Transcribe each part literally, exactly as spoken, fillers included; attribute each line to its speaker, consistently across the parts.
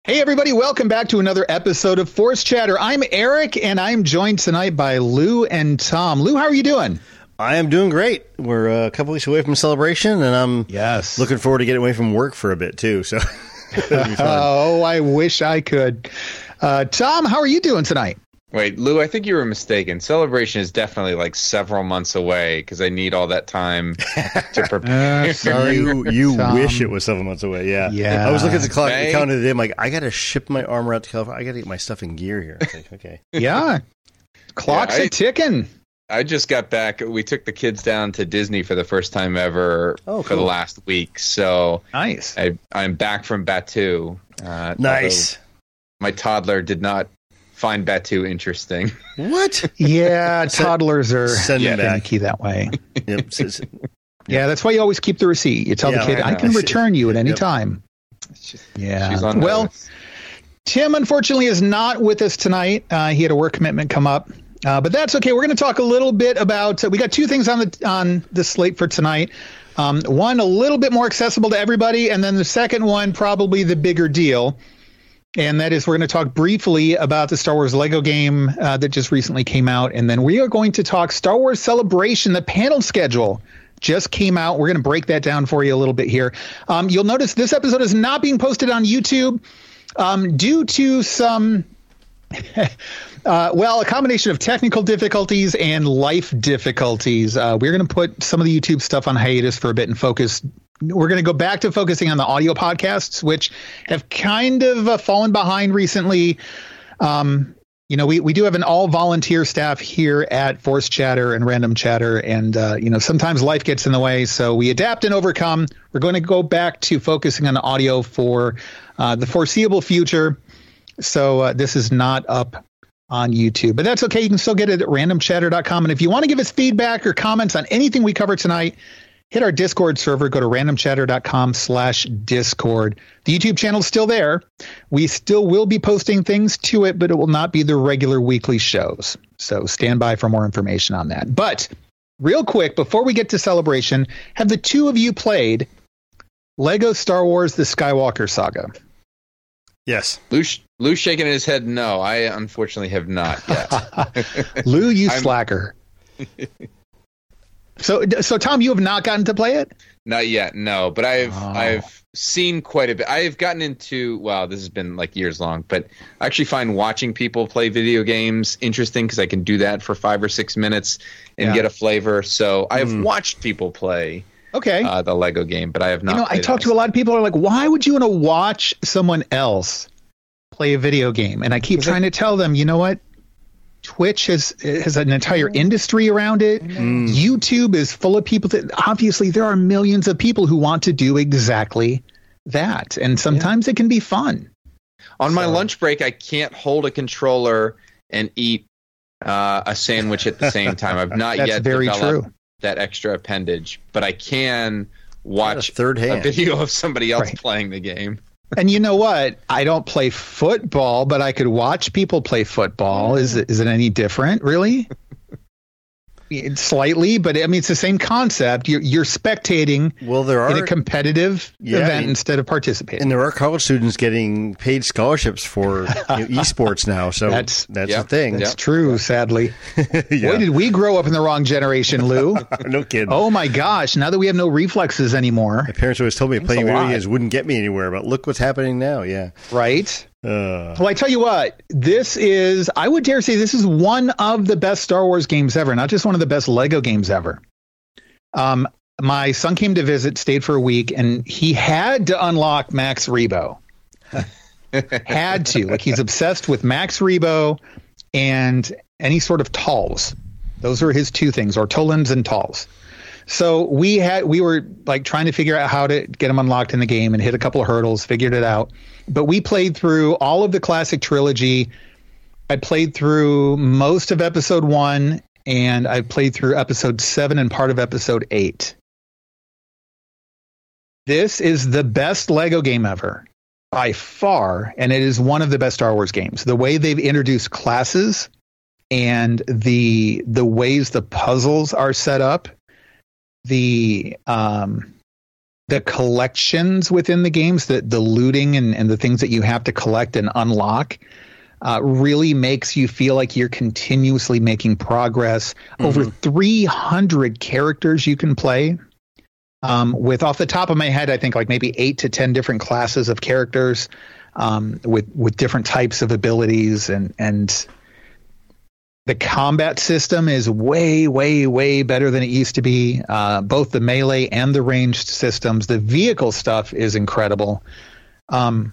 Speaker 1: Hey, everybody. Welcome back to another episode of Force Chatter. I'm Eric, and I'm joined tonight by Lou and Tom. Lou, how are you doing?
Speaker 2: I am doing great. We're uh, a couple weeks away from Celebration, and I'm
Speaker 1: yes.
Speaker 2: looking forward to getting away from work for a bit, too. So,
Speaker 1: oh, I wish I could. Uh, Tom, how are you doing tonight?
Speaker 3: Wait, Lou, I think you were mistaken. Celebration is definitely like several months away because I need all that time to prepare.
Speaker 1: Uh, sorry,
Speaker 2: you you
Speaker 1: Tom.
Speaker 2: wish it was seven months away. Yeah.
Speaker 1: Yeah.
Speaker 2: I was looking at the clock,
Speaker 3: May?
Speaker 2: counted the day. I'm like, I got to ship my armor out to California. I got to get my stuff in gear here. It's like, okay.
Speaker 1: Yeah. Clock's
Speaker 3: Yeah, I-
Speaker 1: a ticking.
Speaker 3: I just got back. We took the kids down to Disney for the first time ever
Speaker 2: Oh,
Speaker 3: for the
Speaker 2: cool.
Speaker 3: last week. So
Speaker 1: Nice.
Speaker 3: I, I'm back from Batu. Uh,
Speaker 2: Nice.
Speaker 3: although My toddler did not find Batu interesting.
Speaker 2: What?
Speaker 1: Yeah, toddlers are
Speaker 2: Send him back.
Speaker 1: finicky that way.
Speaker 2: Yep. S- s-
Speaker 1: Yeah, that's why you always keep the receipt. You tell
Speaker 2: Yeah,
Speaker 1: the kid,
Speaker 3: I
Speaker 1: I can
Speaker 3: know.
Speaker 1: return you at any
Speaker 2: Yep.
Speaker 1: time. Yeah.
Speaker 3: She's on
Speaker 1: well,
Speaker 3: notice.
Speaker 1: Tim, unfortunately, is not with us tonight. Uh, he had a work commitment come up, uh, but that's okay. We're going to talk a little bit about. Uh, we got two things on the on the slate for tonight. Um, one a little bit more accessible to everybody, and then the second one probably the bigger deal, and that is we're going to talk briefly about the Star Wars Lego game uh, that just recently came out, and then we are going to talk Star Wars Celebration. The panel schedule just came out. We're going to break that down for you a little bit here. Um, you'll notice this episode is not being posted on YouTube. Um, due to some, uh, well, a combination of technical difficulties and life difficulties, uh, we're going to put some of the YouTube stuff on hiatus for a bit and focus. We're going to go back to focusing on the audio podcasts, which have kind of uh, fallen behind recently. Um, you know, we, we do have an all volunteer staff here at Force Chatter and Random Chatter. And, uh, you know, sometimes life gets in the way. So we adapt and overcome. We're going to go back to focusing on audio for uh, the foreseeable future. So uh, this is not up on YouTube, but that's okay. You can still get it at random chatter dot com. And if you want to give us feedback or comments on anything we cover tonight, hit our Discord server, go to random chatter dot com slash Discord. The YouTube channel is still there. We still will be posting things to it, but it will not be the regular weekly shows. So stand by for more information on that. But real quick, before we get to Celebration, have the two of you played Lego Star Wars The Skywalker Saga?
Speaker 2: yes.
Speaker 3: Lou, Lou's shaking his head no. I unfortunately have not yet.
Speaker 1: Lou, you
Speaker 3: I'm-
Speaker 1: slacker. So, so Tom, you have not gotten to play it?
Speaker 3: Not yet, no. But I've
Speaker 1: Oh.
Speaker 3: I've seen quite a bit. I've gotten into wow, this has been like years long. But I actually find watching people play video games interesting because I can do that for five or six minutes and
Speaker 1: Yeah.
Speaker 3: get a flavor. So I've
Speaker 2: Mm.
Speaker 3: watched people play
Speaker 1: Okay.
Speaker 3: uh, the Lego game, but I have not.
Speaker 1: you know, I
Speaker 3: played
Speaker 1: talk
Speaker 3: it
Speaker 1: to a lot of people who are like, why would you want to watch someone else play a video game? And I keep trying to tell them, you know what? Twitch has has an entire industry around it.
Speaker 2: Mm.
Speaker 1: YouTube is full of people that obviously there are millions of people who want to do exactly that. And sometimes it can be fun.
Speaker 3: On my
Speaker 1: So-
Speaker 3: lunch break, I can't hold a controller and eat uh, a sandwich at the same time. I've not
Speaker 1: That's
Speaker 3: yet
Speaker 1: very
Speaker 3: developed
Speaker 1: true.
Speaker 3: that extra appendage, but I can
Speaker 2: Got
Speaker 3: watch
Speaker 2: a third
Speaker 3: a
Speaker 2: hand.
Speaker 3: video of somebody else
Speaker 1: Right.
Speaker 3: playing the game.
Speaker 1: And you know what? I don't play football, but I could watch people play football. Is it, is it any different, really? It's slightly, but I mean, it's the same concept. You're, you're spectating
Speaker 2: Well, there
Speaker 1: in
Speaker 2: are
Speaker 1: a competitive
Speaker 2: Yeah,
Speaker 1: event
Speaker 2: and-
Speaker 1: instead of participating.
Speaker 2: and there are college students getting paid scholarships for you know, esports now. So
Speaker 1: That's-
Speaker 2: that's
Speaker 3: yeah.
Speaker 2: the thing.
Speaker 1: That's
Speaker 3: Yep.
Speaker 1: true, sadly.
Speaker 2: Yeah.
Speaker 1: Boy, did we grow up in the wrong generation, Lou.
Speaker 2: No kidding.
Speaker 1: Oh, my gosh. Now that we have no reflexes anymore,
Speaker 2: My parents always told me playing
Speaker 1: a
Speaker 2: video
Speaker 1: lot.
Speaker 2: games wouldn't get me anywhere, but look what's happening now. Yeah.
Speaker 1: right?
Speaker 2: Uh,
Speaker 1: Well, I tell you what, this is, I would dare say this is one of the best Star Wars games ever, not just one of the best Lego games ever. Um, my son came to visit, stayed for a week, and he had to unlock Max Rebo. had to. Like, he's obsessed with Max Rebo and any sort of Talls. Those are his two things, Ortolans and Talls. So we had we were like trying to figure out how to get him unlocked in the game and hit a couple of hurdles, figured it out. But we played through all of the classic trilogy. I played through most of episode one, and I played through episode seven and part of episode eight. This is the best Lego game ever, by far, and it is one of the best Star Wars games. The way they've introduced classes and the the ways the puzzles are set up, the um, the collections within the games, the, the looting and, and the things that you have to collect and unlock uh, really makes you feel like you're continuously making progress. Mm-hmm. Over three hundred characters you can play. Um, with off the top of my head, I think like maybe eight to ten different classes of characters um, with, with different types of abilities and, and the combat system is way, way, way better than it used to be. Uh, both the melee and the ranged systems. The vehicle stuff is incredible. Um,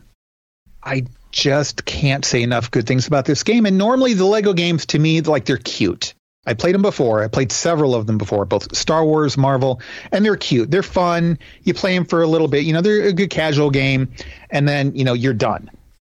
Speaker 1: I just can't say enough good things about this game. And normally the Lego games, to me, like they're cute. I played them before. I played several of them before, both Star Wars, Marvel, and they're cute. They're fun. You play them for a little bit. You know, they're a good casual game, and then, you know, you're done.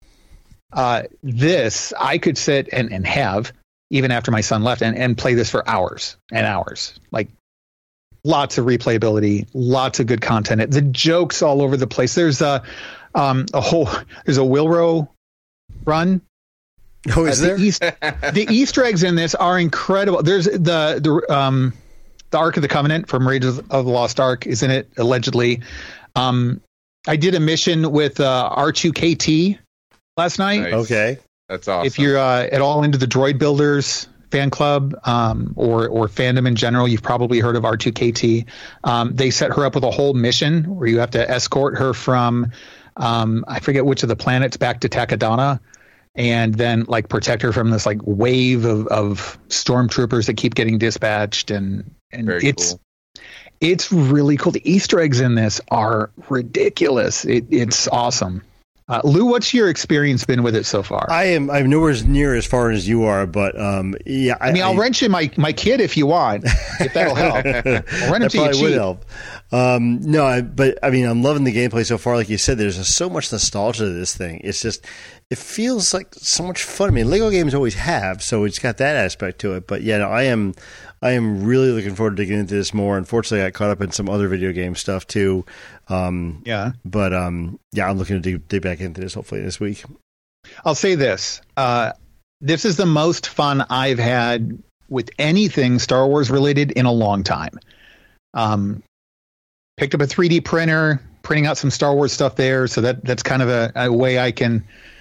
Speaker 1: Uh, this, I could sit and, and have, even after my son left, and, and play this for hours and hours. Like, lots of replayability, lots of good content. The jokes all over the place. There's a, um, a whole, there's a Wilro run.
Speaker 2: Oh, is
Speaker 1: uh,
Speaker 2: there?
Speaker 1: The, East, the Easter eggs in this are incredible. There's the, the, um, the Ark of the Covenant from Raiders of the Lost Ark is in it, allegedly. Um, I did a mission with uh, R two K T last night.
Speaker 3: Nice.
Speaker 2: Okay.
Speaker 3: That's awesome.
Speaker 1: If you're uh, at all into the Droid Builders fan club um, or or fandom in general, you've probably heard of R two K T. Um, they set her up with a whole mission where you have to escort her from, um, I forget which of the planets, back to Takodana, and then like protect her from this like wave of, of stormtroopers that keep getting dispatched. And, and
Speaker 3: Very
Speaker 1: it's
Speaker 3: cool.
Speaker 1: it's really cool. The Easter eggs in this are ridiculous. It, it's awesome. Uh, Lou, what's your experience been with it so far?
Speaker 2: I am. I'm nowhere near as far as you are, but um, yeah.
Speaker 1: I mean, I'll I, rent you my, my kid if you want, if that'll help. I'll rent it to you cheap.
Speaker 2: Would help. Um, no, I, but I mean, I'm loving the gameplay so far. Like you said, there's just so much nostalgia to this thing. It's just, it feels like so much fun. I mean, Lego games always have, so it's got that aspect to it. But yeah, no, I am. I am really looking forward to digging into this more. Unfortunately, I got caught up in some other video game stuff too. Um,
Speaker 1: yeah.
Speaker 2: But um, yeah, I'm looking to dig, dig back into this hopefully this week.
Speaker 1: I'll say this. Uh, this is the most fun I've had with anything Star Wars related in a long time. Um, picked up a three D printer, printing out some Star Wars stuff there. So that that's kind of a, a way I can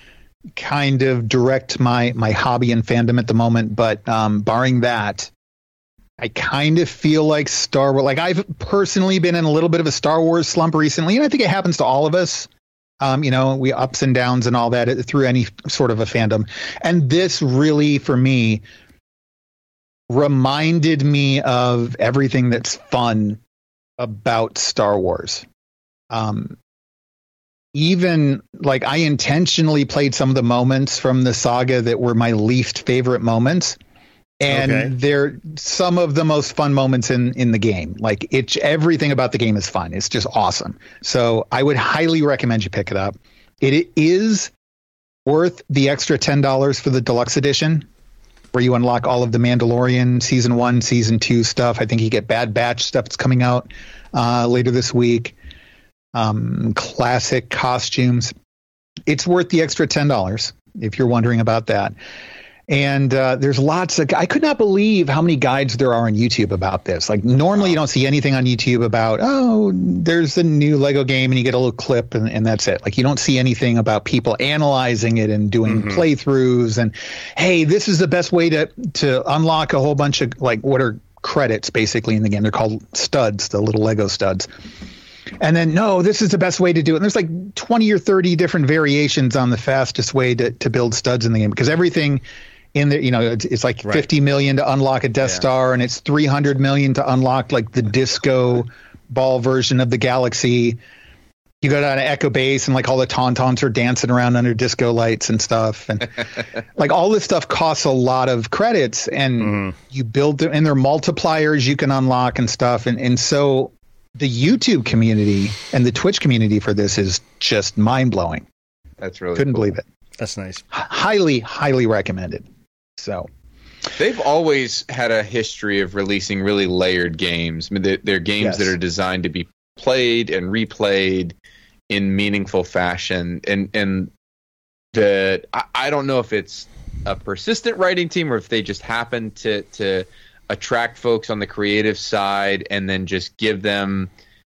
Speaker 1: kind of direct my, my hobby and fandom at the moment. But um, barring that, I kind of feel like Star Wars, like I've personally been in a little bit of a Star Wars slump recently, and I think it happens to all of us. Um, you know, we ups and downs and all that through any sort of a fandom. And this really, for me, reminded me of everything that's fun about Star Wars. Um, even like I intentionally played some of the moments from the saga that were my least favorite moments. And okay. they're some of the most fun moments in, in the game. Like it's everything about the game is fun. It's just awesome. So I would highly recommend you pick it up. It is worth the extra ten dollars for the deluxe edition, where you unlock all of the Mandalorian season one, season two stuff. I think you get Bad Batch stuff that's coming out uh, later this week. Um, classic costumes. It's worth the extra ten dollars if you're wondering about that. And uh, there's lots of, I could not believe how many guides there are on YouTube about this. Like normally you don't see anything on YouTube about, oh, there's a new Lego game and you get a little clip and, and that's it. Like you don't see anything about people analyzing it and doing mm-hmm. playthroughs and, hey, this is the best way to, to unlock a whole bunch of like what are credits basically in the game. They're called studs, the little Lego studs. And then, no, this is the best way to do it. And there's like twenty or thirty different variations on the fastest way to, to build studs in the game because everything in there, you know, it's, it's like right. fifty million to unlock a Death yeah. Star, and it's three hundred million to unlock like the disco ball version of the galaxy. You go down to Echo Base, and like all the Tauntauns are dancing around under disco lights and stuff, and like all this stuff costs a lot of credits, and mm. you build them, and there are multipliers you can unlock and stuff, and and so the YouTube community and the Twitch community for this is just mind blowing.
Speaker 3: That's really
Speaker 1: couldn't
Speaker 3: cool.
Speaker 1: believe it.
Speaker 2: That's nice.
Speaker 1: H- highly, highly recommended. So
Speaker 3: they've always had a history of releasing really layered games. I mean, they're, they're games yes. that are designed to be played and replayed in meaningful fashion. And and the I, I don't know if it's a persistent writing team or if they just happen to to attract folks on the creative side and then just give them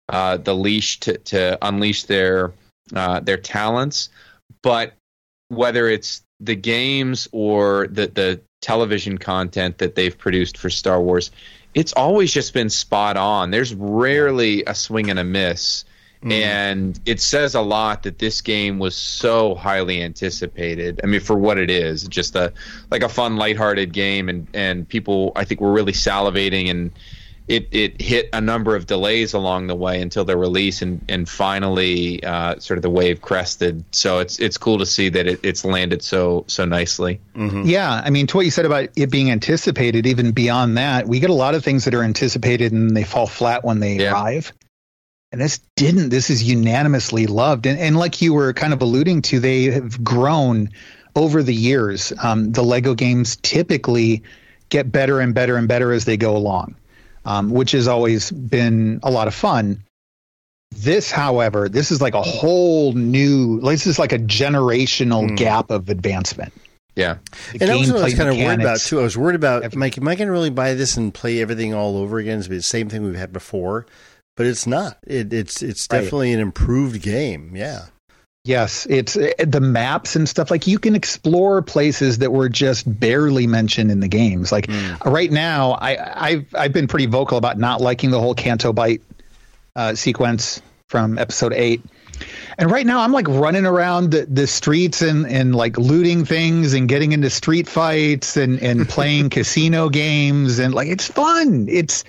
Speaker 3: uh, the leash to, to unleash their uh, their talents. But whether it's the games or the, the television content that they've produced for Star Wars, it's always just been spot on. There's rarely a swing and a miss. Mm. And it says a lot that this game was so highly anticipated. I mean, for what it is, just a like a fun, lighthearted game, and, and people, I think, were really salivating, and it, it hit a number of delays along the way until the release, and and finally, uh, sort of the wave crested. So it's it's cool to see that it, it's landed so so nicely.
Speaker 1: Mm-hmm. Yeah, I mean, to what you said about it being anticipated, even beyond that, we get a lot of things that are anticipated and they fall flat when they yeah. arrive. And this didn't. This is unanimously loved. And, and like you were kind of alluding to, they have grown over the years. Um, the Lego games typically get better and better and better as they go along, um, which has always been a lot of fun. This, however, this is like a whole new, this is like a generational mm. gap of advancement.
Speaker 3: Yeah.
Speaker 2: The and that was what I was kind of worried about, too. I was worried about, everything. Mike, am I going to really buy this and play everything all over again? It's the same thing we've had before. But it's not. It, it's it's definitely right. an improved game. Yeah.
Speaker 1: Yes, it's the maps and stuff. Like, you can explore places that were just barely mentioned in the games. Like mm. right now, I, I've I've been pretty vocal about not liking the whole Canto Bight uh, sequence from episode eight. And right now, I'm like running around the, the streets and, and like looting things and getting into street fights and and playing casino games, and like it's fun. It's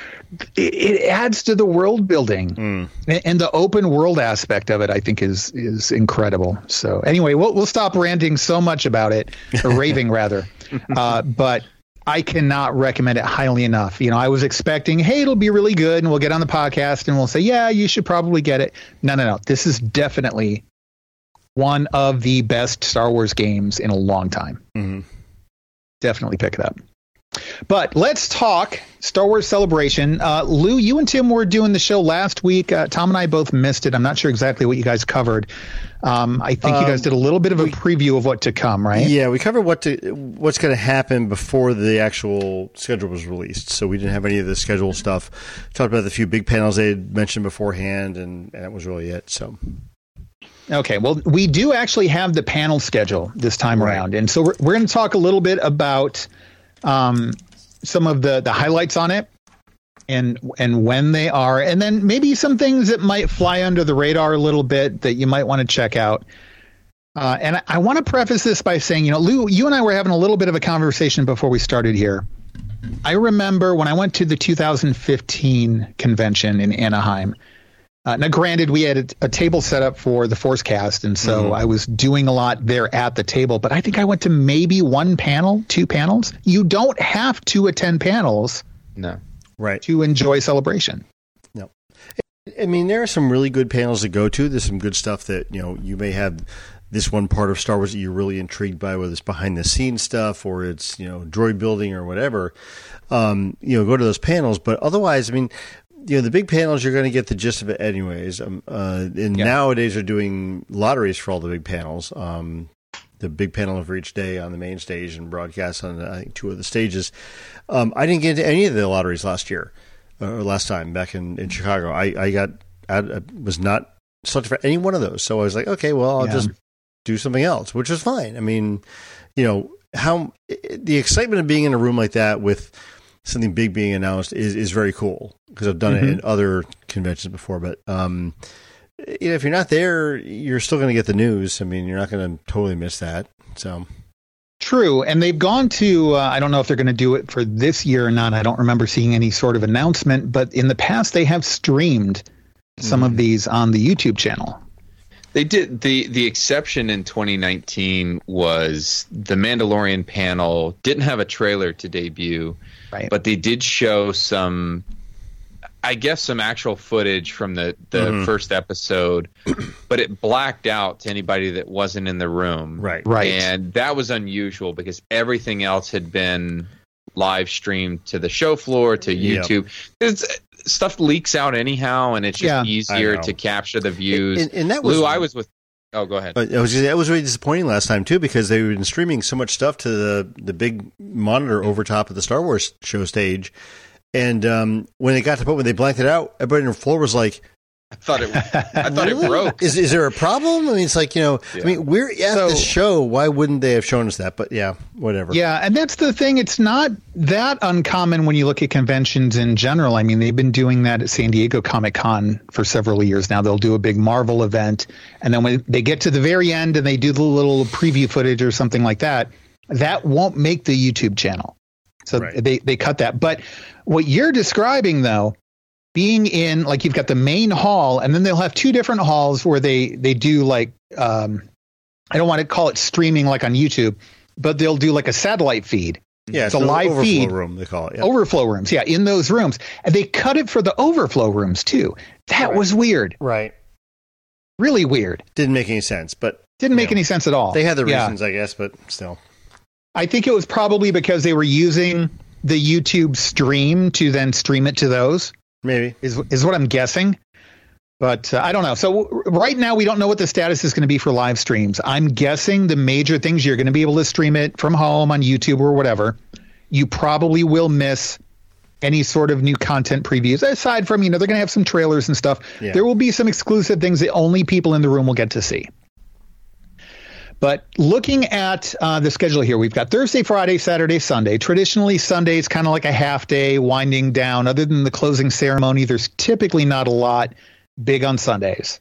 Speaker 1: It adds to the world building, mm. and the open world aspect of it, I think, is is incredible. So anyway, we'll we'll stop ranting so much about it, or raving rather. Uh, but I cannot recommend it highly enough. You know, I was expecting, hey, it'll be really good, and we'll get on the podcast and we'll say, yeah, you should probably get it. No, no, no. This is definitely one of the best Star Wars games in a long time. Mm-hmm. Definitely pick it up. But let's talk Star Wars Celebration. Uh, Lou, you and Tim were doing the show last week. Uh, Tom and I both missed it. I'm not sure exactly what you guys covered. Um, I think um, you guys did a little bit of a preview of what to come, right?
Speaker 2: Yeah, we covered what to what's going to happen before the actual schedule was released. So we didn't have any of the schedule stuff. Talked about the few big panels they had mentioned beforehand, and, and that was really it. So.
Speaker 1: Okay, well, we do actually have the panel schedule this time right. around. And so we're, we're going to talk a little bit about Um, some of the, the highlights on it, and and when they are, and then maybe some things that might fly under the radar a little bit that you might want to check out. Uh, and I, I want to preface this by saying, you know, Lou, you and I were having a little bit of a conversation before we started here. I remember when I went to the two thousand fifteen convention in Anaheim. Uh, now, granted, we had a, a table set up for the Forcecast, and so mm-hmm. I was doing a lot there at the table. But I think I went to maybe one panel, two panels. You don't have to attend panels,
Speaker 3: no,
Speaker 2: right,
Speaker 1: to enjoy Celebration.
Speaker 2: No, I mean, there are some really good panels to go to. There's some good stuff that, you know, you may have this one part of Star Wars that you're really intrigued by, whether it's behind the scenes stuff or it's, you know, droid building or whatever. Um, you know, go to those panels. But otherwise, I mean, you know, the big panels, you're going to get the gist of it anyways. Um, uh, and yeah. nowadays they're doing lotteries for all the big panels. Um, the big panel for each day on the main stage and broadcast on, I think, two of the stages. Um, I didn't get into any of the lotteries last year, or last time back in, in Chicago. I, I got, I, I was not selected for any one of those. So I was like, okay, well, I'll yeah. just do something else, which was fine. I mean, you know, how the excitement of being in a room like that with something big being announced is, is very cool, because I've done mm-hmm. it in other conventions before. But um, you know, if you're not there, you're still going to get the news. I mean, you're not going to totally miss that. So
Speaker 1: true. And they've gone to, uh, I don't know if they're going to do it for this year or not. I don't remember seeing any sort of announcement, but in the past they have streamed some mm-hmm. of these on the YouTube channel.
Speaker 3: They did. The the exception in twenty nineteen was the Mandalorian panel didn't have a trailer to debut, right. but they did show some, I guess, some actual footage from the, the mm-hmm. first episode, but it blacked out to anybody that wasn't in the room.
Speaker 2: Right.
Speaker 1: Right.
Speaker 3: And that was unusual because everything else had been live streamed to the show floor, to YouTube. Yep. Stuff leaks out anyhow, and it's just yeah, easier to capture the views.
Speaker 2: And, and that was,
Speaker 3: Lou, I was with. Oh, go ahead.
Speaker 2: I was just, that was really disappointing last time too, because they were streaming so much stuff to the the big monitor over top of the Star Wars show stage, And um, when it got to the point when they blanked it out, everybody on the floor was like,
Speaker 3: I thought it. I thought really? it broke.
Speaker 2: Is is there a problem? I mean, it's like, you know. Yeah. I mean, we're at so, the show. Why wouldn't they have shown us that? But yeah, whatever.
Speaker 1: Yeah, and that's the thing. It's not that uncommon when you look at conventions in general. I mean, they've been doing that at San Diego Comic-Con for several years now. They'll do a big Marvel event, and then when they get to the very end and they do the little preview footage or something like that, that won't make the YouTube channel. So right. they they cut that. But what you're describing, though, being in, like, you've got the main hall, and then they'll have two different halls where they, they do, like, um, I don't want to call it streaming like on YouTube, but they'll do, like, a satellite feed.
Speaker 2: Yeah,
Speaker 1: it's, it's a live
Speaker 2: overflow
Speaker 1: feed.
Speaker 2: room, they call it.
Speaker 1: Yep. Overflow rooms, yeah, in those rooms. And they cut it for the overflow rooms, too. That
Speaker 2: right.
Speaker 1: was weird.
Speaker 2: Right.
Speaker 1: Really weird.
Speaker 2: Didn't make any sense, but...
Speaker 1: Didn't make
Speaker 2: know,
Speaker 1: any sense at all.
Speaker 2: They had their
Speaker 1: yeah.
Speaker 2: reasons, I guess, but still.
Speaker 1: I think it was probably because they were using the YouTube stream to then stream it to those.
Speaker 2: Maybe
Speaker 1: is is what I'm guessing, but uh, I don't know. So w- right now we don't know what the status is going to be for live streams. I'm guessing the major things, you're going to be able to stream it from home on YouTube or whatever. You probably will miss any sort of new content previews aside from, you know, they're going to have some trailers and stuff. Yeah. There will be some exclusive things that only people in the room will get to see. But looking at uh, the schedule here, we've got Thursday, Friday, Saturday, Sunday. Traditionally, Sunday is kind of like a half day winding down. Other than the closing ceremony, there's typically not a lot big on Sundays.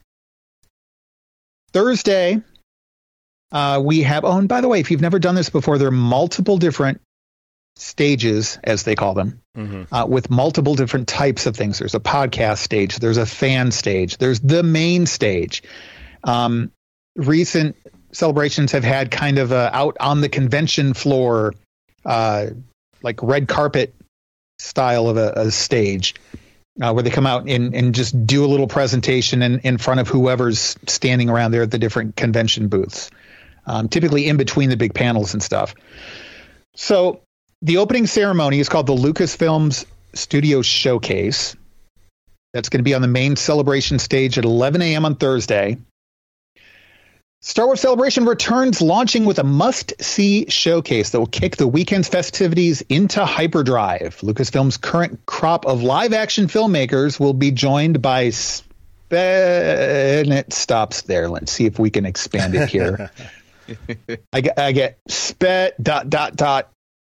Speaker 1: Thursday, uh, we have, oh, and by the way, if you've never done this before, there are multiple different stages, as they call them, mm-hmm. uh, with multiple different types of things. There's a podcast stage. There's a fan stage. There's the main stage. Um, recent celebrations have had kind of a out on the convention floor, uh, like red carpet style of a, a stage, uh, where they come out and, and just do a little presentation in, in front of whoever's standing around there at the different convention booths, um, typically in between the big panels and stuff. So the opening ceremony is called the Lucasfilms Studio Showcase. That's going to be on the main celebration stage at eleven a.m. on Thursday. Star Wars Celebration returns, launching with a must-see showcase that will kick the weekend's festivities into hyperdrive. Lucasfilm's current crop of live-action filmmakers will be joined by... Spe- and it stops there. Let's see if we can expand it here. I get, I get spe- dot, dot, dot.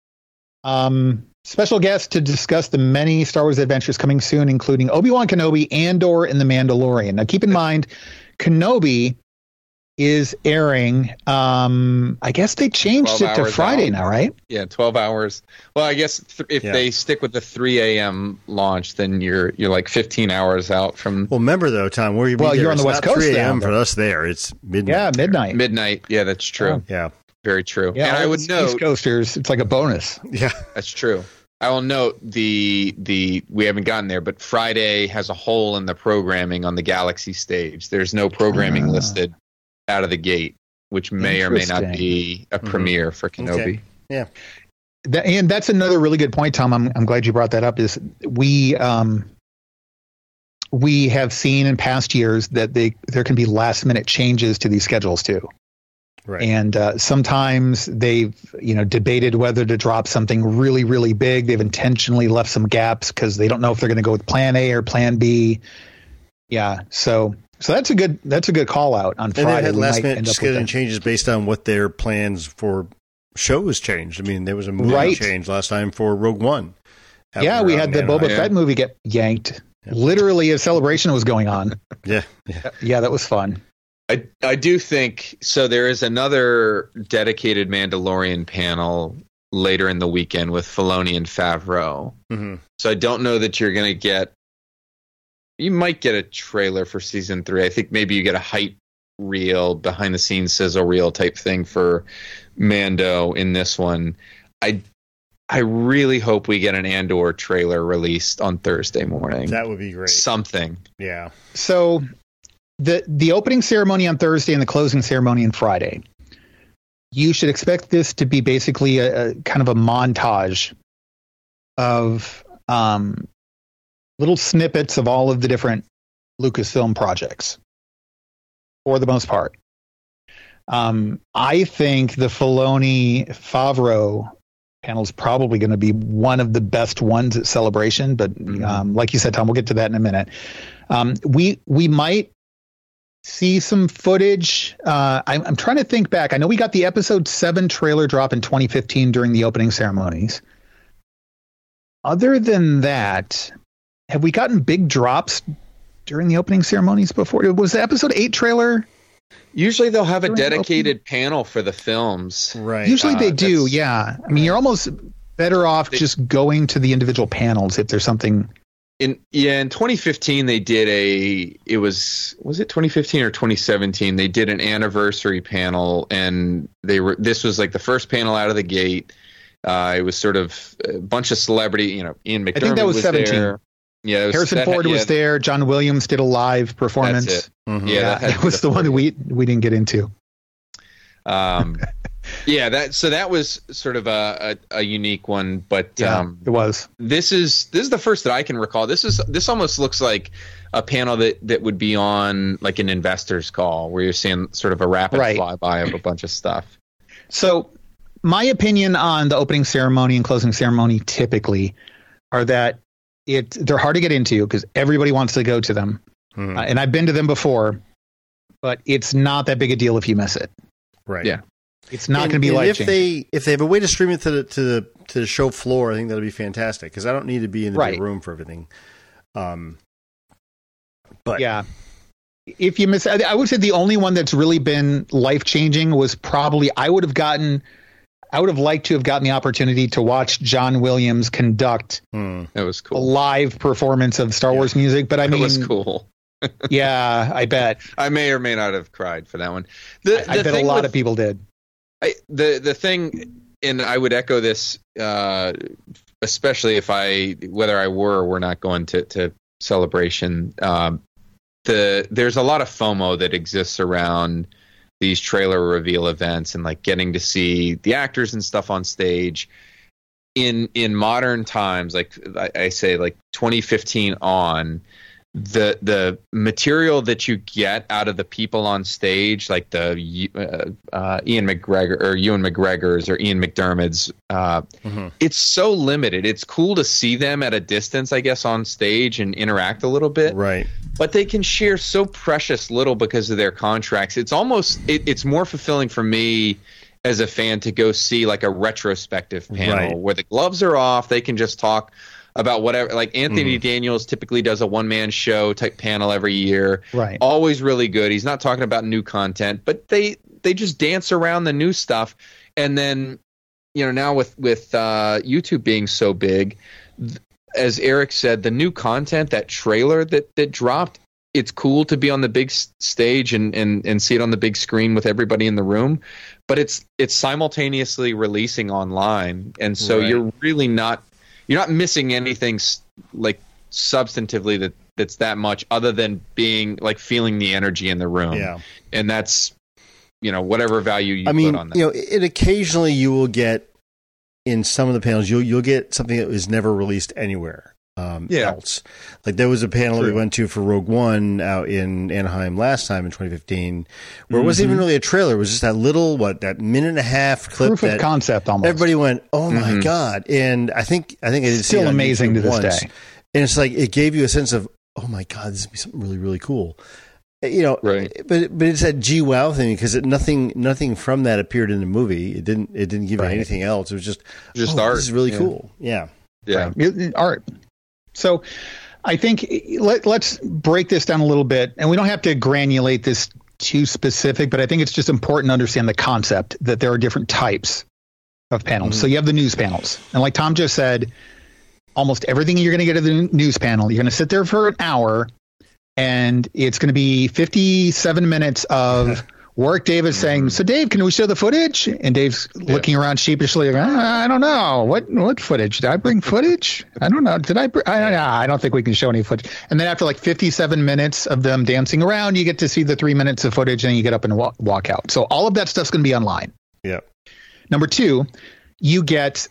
Speaker 1: Um, special guests to discuss the many Star Wars adventures coming soon, including Obi-Wan Kenobi, Andor, and The Mandalorian. Now, keep in mind, Kenobi is airing. Um, I guess they changed it to Friday out. now, right?
Speaker 3: Yeah, twelve hours. Well, I guess th- if yeah. they stick with the three a.m. launch, then you're you're like fifteen hours out from.
Speaker 2: Well, remember though, Tom, where you
Speaker 1: well, you're on the West Coast.
Speaker 2: three a.m. for us there. It's midnight.
Speaker 1: Yeah, midnight.
Speaker 3: There. Midnight. Yeah, that's true.
Speaker 2: Yeah, yeah.
Speaker 3: Very true.
Speaker 1: Yeah,
Speaker 3: and I would note
Speaker 1: East Coasters. It's like a bonus.
Speaker 2: Yeah,
Speaker 3: that's true. I will note the the we haven't gotten there, but Friday has a hole in the programming on the Galaxy stage. There's no programming uh. listed out of the gate, which may or may not be a mm-hmm. premiere for Kenobi.
Speaker 2: Okay. Yeah.
Speaker 1: That, and that's another really good point, Tom. I'm, I'm glad you brought that up. Is we um, we have seen in past years that they there can be last minute changes to these schedules too.
Speaker 2: Right.
Speaker 1: And uh, sometimes they've you know debated whether to drop something really really big. They've intentionally left some gaps because they don't know if they're going to go with Plan A or Plan B. Yeah. So. So that's a good that's a good call out on Friday.
Speaker 2: And they had last minute scheduling changes based on what their plans for shows changed. I mean, there was a movie
Speaker 1: right.
Speaker 2: change last time for Rogue One.
Speaker 1: Yeah, we had the Boba Fett yeah. movie get yanked. Yeah. Literally, a celebration was going on.
Speaker 2: Yeah, yeah,
Speaker 1: yeah. That was fun.
Speaker 3: I I do think so. There is another dedicated Mandalorian panel later in the weekend with Filoni and Favreau.
Speaker 2: Mm-hmm.
Speaker 3: So I don't know that you're going to get. You might get a trailer for season three. I think maybe you get a hype reel, behind the scenes sizzle reel type thing for Mando in this one. I I really hope we get an Andor trailer released on Thursday morning.
Speaker 2: That would be great.
Speaker 3: Something.
Speaker 2: Yeah.
Speaker 1: So the the opening ceremony on Thursday and the closing ceremony on Friday. You should expect this to be basically a, a kind of a montage of um little snippets of all of the different Lucasfilm projects, for the most part. Um, I think the Filoni Favreau panel is probably going to be one of the best ones at Celebration. But
Speaker 3: Mm-hmm.
Speaker 1: um, like you said, Tom, we'll get to that in a minute. Um, we we might see some footage. Uh, I'm, I'm trying to think back. I know we got the episode seven trailer drop in twenty fifteen during the opening ceremonies. Other than that, have we gotten big drops during the opening ceremonies before? Was the episode eight trailer?
Speaker 3: Usually they'll have a
Speaker 1: During the
Speaker 3: dedicated opening? panel for the films.
Speaker 2: Right.
Speaker 1: Usually
Speaker 3: Uh,
Speaker 1: they do,
Speaker 3: that's-
Speaker 1: yeah. I mean, you're almost better off
Speaker 3: They-
Speaker 1: just going to the individual panels if there's something.
Speaker 3: In yeah, in twenty fifteen they did a. It was was it twenty fifteen or twenty seventeen? They did an anniversary panel, and they were. This was like the first panel out of the gate. Uh, it was sort of a bunch of celebrity. You know, Ian McDermott
Speaker 1: I think that was seventeen.
Speaker 3: there. Yeah, it was,
Speaker 1: Harrison
Speaker 3: that,
Speaker 1: Ford
Speaker 3: yeah,
Speaker 1: was there. John Williams did a live performance.
Speaker 3: That's it.
Speaker 2: Mhm.
Speaker 3: Yeah,
Speaker 1: Yeah,
Speaker 3: that, had
Speaker 1: that was the one that we we didn't get into.
Speaker 3: Um, yeah, that so that was sort of a, a, a unique one, but
Speaker 1: Yeah,
Speaker 3: um,
Speaker 1: it was.
Speaker 3: this is this is the first that I can recall. This is this almost looks like a panel that, that would be on like an investor's call where you're seeing sort of a rapid
Speaker 1: Right.
Speaker 3: flyby of a bunch of stuff.
Speaker 1: So, my opinion on the opening ceremony and closing ceremony typically are that it they're hard to get into because everybody wants to go to them,
Speaker 2: Mhm.
Speaker 1: uh, and I've been to them before, but it's not that big a deal if you miss it.
Speaker 2: Right.
Speaker 3: Yeah.
Speaker 1: It's not
Speaker 2: And-
Speaker 1: going to be
Speaker 2: and
Speaker 1: life
Speaker 2: if
Speaker 1: changing.
Speaker 2: they if they have a way to stream it to the to the to the show floor, I think that'll be fantastic because I don't need to be in the
Speaker 1: Right.
Speaker 2: big room for everything. Um, but
Speaker 1: Yeah. If you miss, I I would say the only one that's really been life changing was probably I would have gotten, I would have liked to have gotten the opportunity to watch John Williams conduct
Speaker 2: hmm.
Speaker 3: That was
Speaker 1: a
Speaker 3: cool.
Speaker 1: live performance of Star Wars music. But I
Speaker 3: It
Speaker 1: mean,
Speaker 3: was cool.
Speaker 1: yeah, I bet.
Speaker 3: I may or may not have cried for that one. The,
Speaker 1: I
Speaker 3: the
Speaker 1: bet a
Speaker 3: thing
Speaker 1: lot
Speaker 3: with-
Speaker 1: of people did.
Speaker 3: I, the the thing, and I would echo this, uh, especially if I whether I were or were not going to to Celebration. Um, the there's a lot of FOMO that exists around these trailer reveal events and like getting to see the actors and stuff on stage. In in modern times, like I, I say, like twenty fifteen on. The the material that you get out of the people on stage, like the uh, uh, Ian McGregor or Ewan McGregor's or Ian McDermott's, uh,
Speaker 2: Mhm.
Speaker 3: it's so limited. It's cool to see them at a distance, I guess, on stage and interact a little bit,
Speaker 2: Right.
Speaker 3: but they can share so precious little because of their contracts. It's almost it, it's more fulfilling for me as a fan to go see like a retrospective panel
Speaker 2: Right.
Speaker 3: where the gloves are off. They can just talk about whatever. Like Anthony
Speaker 2: Mhm.
Speaker 3: Daniels typically does a one man show type panel every year.
Speaker 1: Right.
Speaker 3: Always really good. He's not talking about new content, but they they just dance around the new stuff. And then, you know, now with with uh, YouTube being so big, th- as Eric said, the new content, that trailer that that dropped, it's cool to be on the big s- stage and, and and see it on the big screen with everybody in the room, but it's it's simultaneously releasing online, and so
Speaker 2: Right.
Speaker 3: you're really not you're not missing anything s- like substantively that that's that much other than being like feeling the energy in the room.
Speaker 2: Yeah.
Speaker 3: And that's, you know, whatever value you
Speaker 2: I mean,
Speaker 3: put on that.
Speaker 2: you know, it occasionally you will get in some of the panels you'll you'll get something that was never released anywhere um,
Speaker 3: Yeah.
Speaker 2: else. Like there was a panel that we
Speaker 1: True.
Speaker 2: went to for Rogue One out in Anaheim last time in twenty fifteen, where it wasn't
Speaker 1: Mhm.
Speaker 2: even really a trailer. It was just that little what that minute and a half clip
Speaker 1: Proof
Speaker 2: that
Speaker 1: of concept almost.
Speaker 2: everybody went, "Oh my
Speaker 3: Mhm.
Speaker 2: god!" And I think I think I did see
Speaker 1: Still
Speaker 2: it on
Speaker 1: amazing
Speaker 2: YouTube
Speaker 1: to this
Speaker 2: once.
Speaker 1: day.
Speaker 2: And it's like it gave you a sense of, "Oh my god, this would be something really really cool." You know,
Speaker 3: Right.
Speaker 2: but but it's that G wow thing because it, nothing nothing from that appeared in the movie. It didn't it didn't give
Speaker 1: Right.
Speaker 2: you anything else. It was just
Speaker 3: Just
Speaker 2: oh,
Speaker 3: art.
Speaker 2: This is really
Speaker 3: Yeah.
Speaker 2: cool. Yeah,
Speaker 3: Yeah.
Speaker 1: It- it- art. So I think let, let's break this down a little bit, and we don't have to granulate this too specific, but I think it's just important to understand the concept that there are different types of panels.
Speaker 2: Mhm.
Speaker 1: So you have the news panels, and like Tom just said, almost everything you're going to get at the news panel, you're going to sit there for an hour, and it's going to be fifty-seven minutes of Warwick Davis saying, "So Dave, can we show the footage?" And Dave's looking around sheepishly, like, "Ah, I don't know. What what footage? Did I bring footage? I don't know. Did I? Br- I, don't know. I don't think we can show any footage." And then after like fifty-seven minutes of them dancing around, you get to see the three minutes of footage, and then you get up and walk, walk out. So all of that stuff's going to be online.
Speaker 2: yeah,
Speaker 1: Number two, you get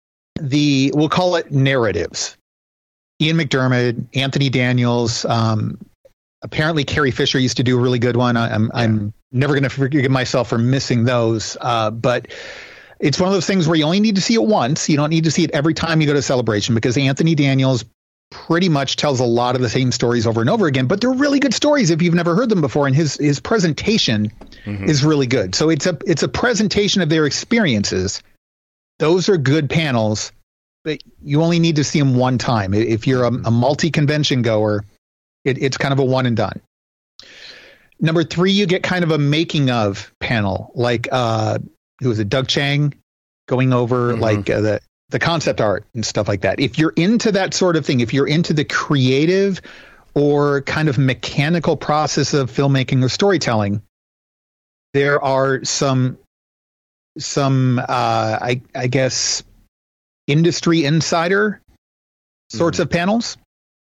Speaker 1: the, we'll call it narratives. Ian McDermott, Anthony Daniels, um, apparently Carrie Fisher used to do a really good one. I, I'm, I'm never going to forgive myself for missing those. Uh, but it's one of those things where you only need to see it once. You don't need to see it every time you go to Celebration, because Anthony Daniels pretty much tells a lot of the same stories over and over again, but they're really good stories if you've never heard them before. And his, his presentation mm-hmm. is really good. So it's a, it's a presentation of their experiences. Those are good panels, but you only need to see them one time. If you're a, a multi-convention goer, it, it's kind of a one and done. Number three, you get kind of a making of panel, like uh, who was it, Doug Chang, going over mm-hmm. like uh, the the concept art and stuff like that. If you're into that sort of thing, if you're into the creative or kind of mechanical process of filmmaking or storytelling, there are some some uh, I I guess industry insider sorts mm-hmm. of panels.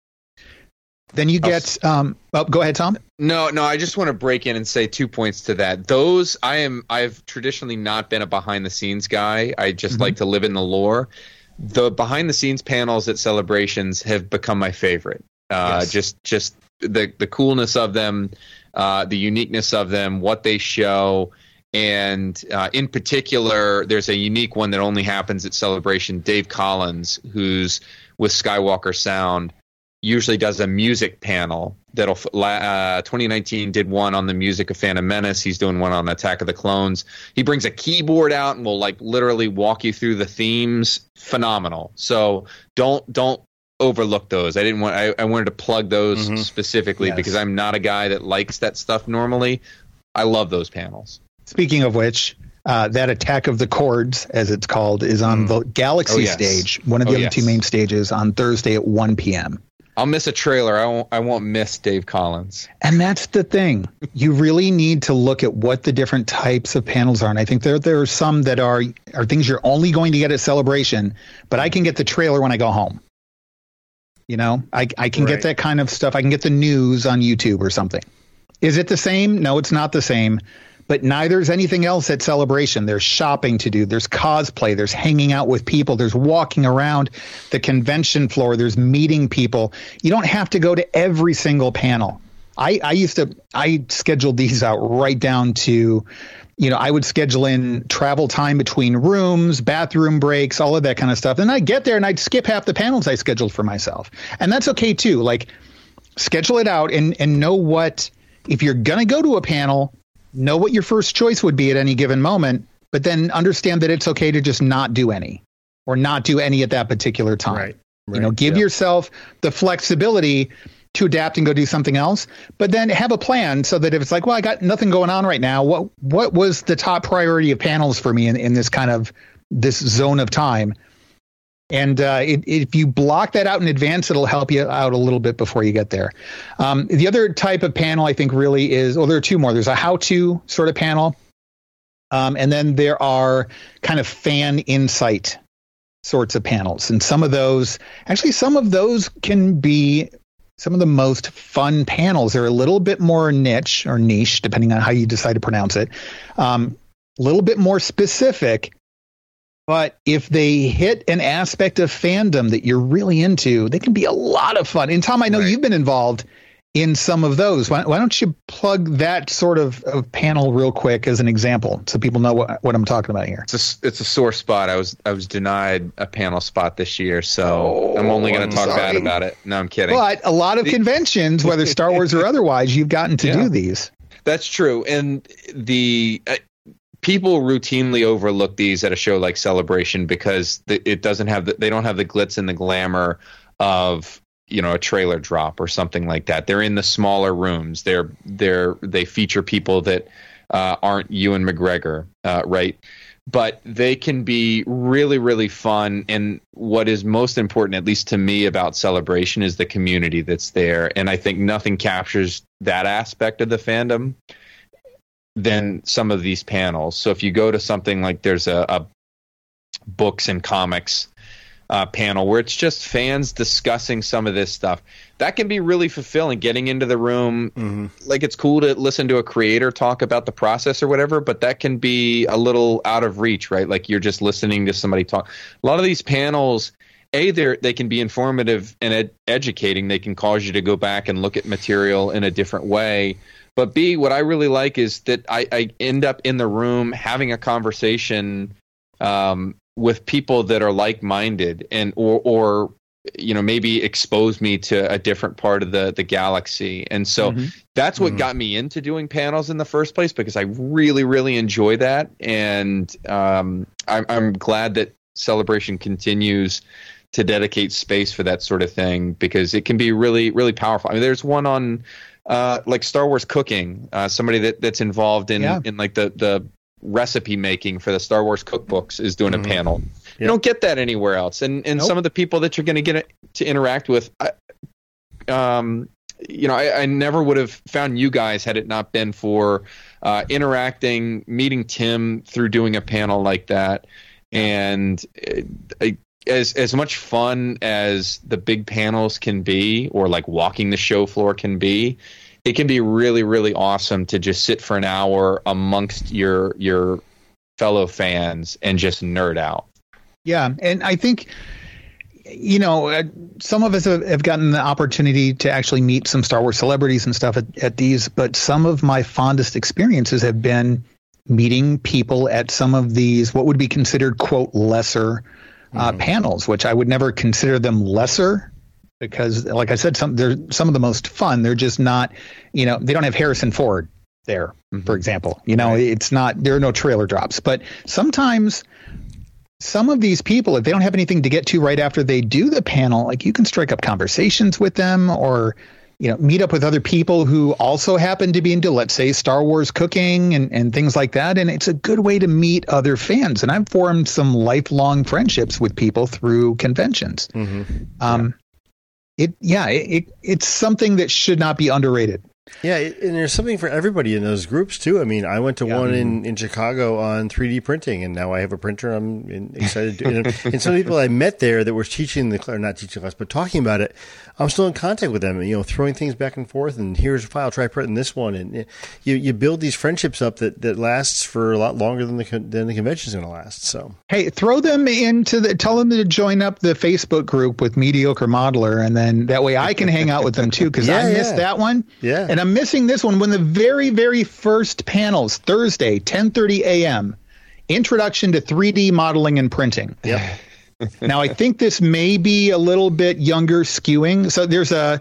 Speaker 1: Then you get um oh, go ahead, Tom.
Speaker 3: No, no, I just want to break in and say two points to that. Those I am I've traditionally not been a behind the scenes guy. I just mm-hmm. like to live in the lore. The behind the scenes panels at Celebrations have become my favorite. Uh yes. just just the the coolness of them, uh the uniqueness of them, what they show. And uh, in particular, there's a unique one that only happens at Celebration. Dave Collins, who's with Skywalker Sound, usually does a music panel that'll uh, twenty nineteen did one on the music of Phantom Menace. He's doing one on Attack of the Clones. He brings a keyboard out and will like literally walk you through the themes. Phenomenal. So don't don't overlook those. I didn't want I, I wanted to plug those mm-hmm. specifically yes. because I'm not a guy that likes that stuff normally. I love those panels.
Speaker 1: Speaking of which, uh, that Attack of the Chords, as it's called, is on mm. the Galaxy oh, yes. stage, one of the oh, other yes. two main stages, on Thursday at one p.m.
Speaker 3: I'll miss a trailer. I won't, I won't miss Dave Collins.
Speaker 1: And that's the thing. You really need to look at what the different types of panels are. And I think there there are some that are, are things you're only going to get at Celebration, but I can get the trailer when I go home. You know, I, I can right. get that kind of stuff. I can get the news on YouTube or something. Is it the same? No, it's not the same. But neither is anything else at Celebration. There's shopping to do. There's cosplay. There's hanging out with people. There's walking around the convention floor. There's meeting people. You don't have to go to every single panel. I, I used to, I scheduled these out right down to, you know, I would schedule in travel time between rooms, bathroom breaks, all of that kind of stuff. And I'd get there and I'd skip half the panels I scheduled for myself. And that's okay too. Like, schedule it out and, and know what, if you're going to go to a panel, know what your first choice would be at any given moment, but then understand that it's okay to just not do any or not do any at that particular time. Right, right, you know, give yeah. yourself the flexibility to adapt and go do something else, but then have a plan so that if it's like, well, I got nothing going on right now. What, what was the top priority of panels for me in, in this kind of this zone of time? And uh, it, if you block that out in advance, it'll help you out a little bit before you get there. Um, the other type of panel, I think, really is, well, there are two more. There's a how-to sort of panel. Um, and then there are kind of fan insight sorts of panels. And some of those, actually, some of those can be some of the most fun panels. They're a little bit more niche or niche, depending on how you decide to pronounce it. Um, a little bit more specific. But if they hit an aspect of fandom that you're really into, they can be a lot of fun. And Tom, I know right. you've been involved in some of those. Why, why don't you plug that sort of, of panel real quick as an example so people know what, what I'm talking about here?
Speaker 3: It's a, it's a sore spot. I was I was denied a panel spot this year, so oh, I'm only going to talk sorry. bad about it. No, I'm kidding.
Speaker 1: But a lot of the, conventions, whether Star Wars or otherwise, you've gotten to yeah, do these.
Speaker 3: That's true. And the... Uh, people routinely overlook these at a show like Celebration because it doesn't have the, they don't have the glitz and the glamour of, you know, a trailer drop or something like that. They're in the smaller rooms. They're they're they feature people that uh, aren't Ewan McGregor, uh, right? But they can be really, really fun. And what is most important, at least to me, about Celebration is the community that's there. And I think nothing captures that aspect of the fandom than some of these panels. So if you go to something like there's a, a books and comics uh, panel where it's just fans discussing some of this stuff, that can be really fulfilling. Getting into the room, mm-hmm. like it's cool to listen to a creator talk about the process or whatever, but that can be a little out of reach, right? Like you're just listening to somebody talk. A lot of these panels, A, they they can be informative and ed- educating. They can cause you to go back and look at material in a different way. But B, what I really like is that I, I end up in the room having a conversation um, with people that are like-minded, and or or you know, maybe expose me to a different part of the the galaxy. And so mm-hmm. that's what mm-hmm. got me into doing panels in the first place, because I really, really enjoy that. And um, I'm, I'm glad that Celebration continues to dedicate space for that sort of thing, because it can be really, really powerful. I mean, there's one on uh, like Star Wars cooking, uh, somebody that, that's involved in, yeah. in like the, the recipe making for the Star Wars cookbooks is doing mm-hmm. a panel. You don't get that anywhere else. And and nope. some of the people that you're going to get to interact with, I, um, you know, I, I never would have found you guys had it not been for uh, interacting, meeting Tim through doing a panel like that. And uh, as as much fun as the big panels can be, or like walking the show floor can be, it can be really, really awesome to just sit for an hour amongst your your fellow fans and just nerd out.
Speaker 1: Yeah, and I think, you know, uh, some of us have, have gotten the opportunity to actually meet some Star Wars celebrities and stuff at, at these, but some of my fondest experiences have been meeting people at some of these, what would be considered, quote, lesser uh, mm-hmm. panels, which I would never consider them lesser, because, like I said, some they're some of the most fun. They're just not, you know, they don't have Harrison Ford there, mm-hmm. for example. You know, right. it's not, there are no trailer drops, but sometimes some of these people, if they don't have anything to get to right after they do the panel, like you can strike up conversations with them, or, you know, meet up with other people who also happen to be into, let's say, Star Wars cooking and, and things like that. And it's a good way to meet other fans. And I've formed some lifelong friendships with people through conventions. Mm-hmm. Um, yeah. It, yeah, it, it, it's something that should not be underrated.
Speaker 2: Yeah, and there's something for everybody in those groups, too. I mean, I went to yeah. one in, in Chicago on three D printing, and now I have a printer. I'm in, excited to and, and some people I met there that were teaching the class, or not teaching the class, but talking about it, I'm still in contact with them, and, you know, throwing things back and forth, and here's a file, try printing this one. And you you build these friendships up that, that lasts for a lot longer than the than the convention's going to last. So,
Speaker 1: hey, throw them into the, tell them to join up the Facebook group with Mediocre Modeler, and then that way I can hang out with them, too, because yeah, I missed yeah. that one. Yeah. And I'm missing this one when the very, very first panels, Thursday, ten thirty a.m., Introduction to three D Modeling and Printing.
Speaker 2: Yep.
Speaker 1: Now, I think this may be a little bit younger skewing. So there's a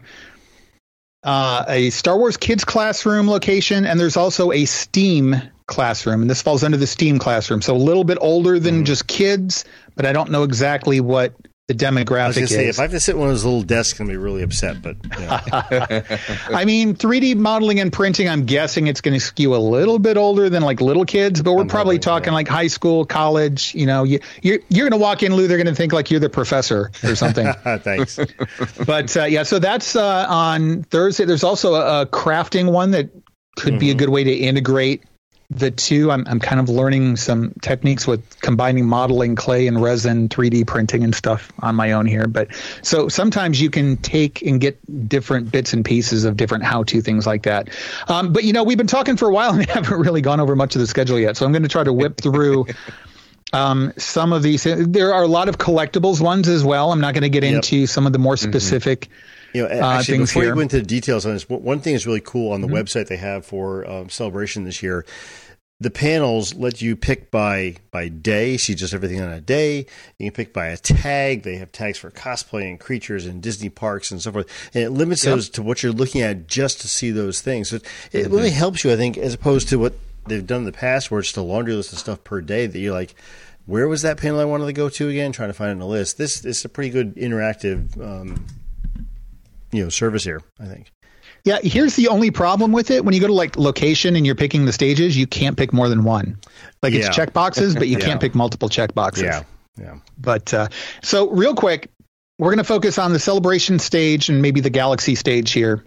Speaker 1: uh, a Star Wars Kids Classroom location, and there's also a STEAM classroom, and this falls under the STEAM classroom. So a little bit older than mm. just kids, but I don't know exactly what the demographic I was
Speaker 2: gonna
Speaker 1: is.
Speaker 2: Say, if I have to sit in one of those little desks, I'm going to be really upset. But yeah.
Speaker 1: I mean, three D modeling and printing, I'm guessing it's going to skew a little bit older than like little kids, but we're I'm probably hoping, talking yeah. like high school, college. You know, you, you're you're going to walk in, Lou, they're going to think like you're the professor or something.
Speaker 2: Thanks.
Speaker 1: But uh, yeah, so that's uh, on Thursday. There's also a, a crafting one that could mm-hmm. be a good way to integrate the two. I'm I'm kind of learning some techniques with combining modeling, clay and resin, three D printing and stuff on my own here. But so sometimes you can take and get different bits and pieces of different how-to things like that. Um, but, you know, we've been talking for a while and haven't really gone over much of the schedule yet. So I'm going to try to whip through um, some of these. There are a lot of collectibles ones as well. I'm not going to get yep. into some of the more specific mm-hmm.
Speaker 2: You know, actually, uh, before here. you go into the details on this, one thing is really cool on the mm-hmm. website they have for um, Celebration this year. The panels let you pick by by day, see just everything on a day. You can pick by a tag. They have tags for cosplay and creatures and Disney parks and so forth. And it limits yep. those to what you're looking at just to see those things. So it, it mm-hmm. really helps you, I think, as opposed to what they've done in the past where it's just a laundry list of stuff per day that you're like, where was that panel I wanted to go to again? Trying to find it in a list. This, this is a pretty good interactive um, you know, service here, I think.
Speaker 1: Yeah, here's the only problem with it. When you go to like location and you're picking the stages, you can't pick more than one. Like yeah. it's check boxes, but you yeah. can't pick multiple check boxes.
Speaker 2: Yeah, yeah.
Speaker 1: But uh, so real quick, we're going to focus on the Celebration stage and maybe the Galaxy stage here.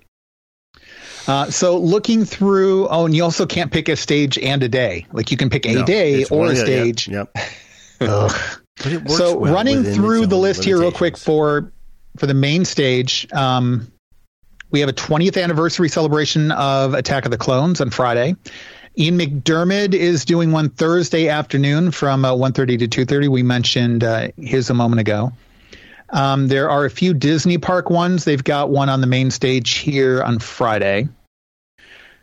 Speaker 1: Uh, so looking through, oh, and you also can't pick a stage and a day. Like you can pick a no, day or one, a stage.
Speaker 2: Yeah, yep.
Speaker 1: Ugh.
Speaker 2: But it works
Speaker 1: so
Speaker 2: well
Speaker 1: running through the list here real quick for for the main stage. Um, We have a twentieth anniversary celebration of Attack of the Clones on Friday. Ian McDermott is doing one Thursday afternoon from uh, one thirty to two thirty. We mentioned uh, his a moment ago. Um, there are a few Disney park ones. They've got one on the main stage here on Friday.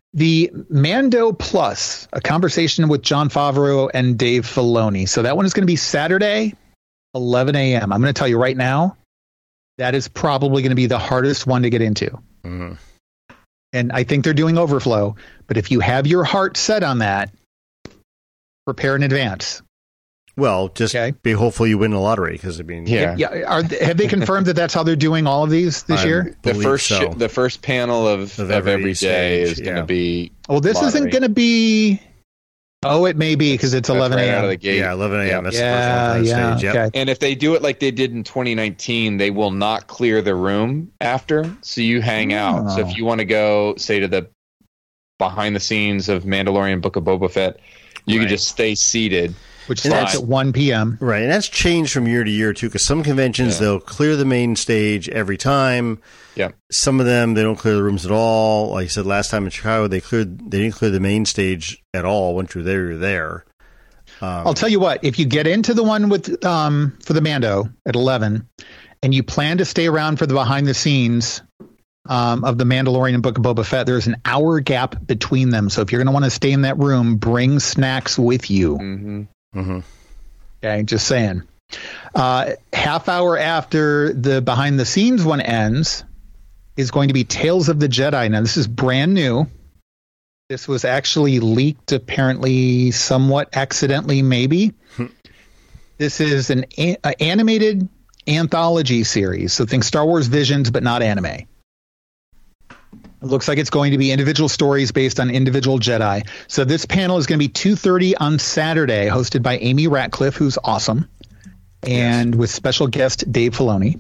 Speaker 1: the Mando Plus, a conversation with Jon Favreau and Dave Filoni. So that one is going to be Saturday, eleven a.m. I'm going to tell you right now, that is probably going to be the hardest one to get into.
Speaker 2: Mm-hmm.
Speaker 1: And I think they're doing overflow. But if you have your heart set on that, prepare in advance.
Speaker 2: Well, just
Speaker 1: okay.
Speaker 2: be hopeful you win the lottery because I mean,
Speaker 3: yeah.
Speaker 1: yeah are, have they confirmed that that's how they're doing all of these this
Speaker 2: I
Speaker 1: year?
Speaker 3: The first
Speaker 2: so.
Speaker 3: sh- the first panel of, of, every, every day stage, is going to yeah. be.
Speaker 1: Well, this lottery. Isn't going to be. Oh, it may be because it's eleven a.m.
Speaker 3: Right out of the gate.
Speaker 2: Yeah, eleven a.m.
Speaker 3: Yeah,
Speaker 2: That's
Speaker 1: yeah,
Speaker 2: the first
Speaker 1: yeah.
Speaker 2: stage. Yep.
Speaker 1: Okay.
Speaker 3: And if they do it like they did in twenty nineteen, they will not clear the room after. So you hang oh. out. So if you want to go, say, to the behind the scenes of Mandalorian Book of Boba Fett, you right. can just stay seated.
Speaker 1: Which starts at one p.m.
Speaker 2: Right, and that's changed from year to year, too, because some conventions, yeah. they'll clear the main stage every time.
Speaker 3: Yeah.
Speaker 2: Some of them, they don't clear the rooms at all. Like you said, last time in Chicago, they cleared. They didn't clear the main stage at all. Once you're there, you're there. Um,
Speaker 1: I'll tell you what, if you get into the one with um, for the Mando at eleven, and you plan to stay around for the behind-the-scenes um, of the Mandalorian and Book of Boba Fett, there's an hour gap between them. So if you're going to want to stay in that room, bring snacks with you.
Speaker 3: Mm-hmm.
Speaker 2: Mm-hmm.
Speaker 1: Okay, just saying. Uh, half hour after the behind the scenes one ends is going to be Tales of the Jedi. Now, this is brand new. This was actually leaked, apparently, somewhat accidentally, maybe. This is an a- animated anthology series. So think Star Wars Visions, but not anime. It looks like it's going to be individual stories based on individual Jedi. So this panel is going to be two thirty on Saturday, hosted by Amy Ratcliffe, who's awesome, and yes. with special guest Dave Filoni.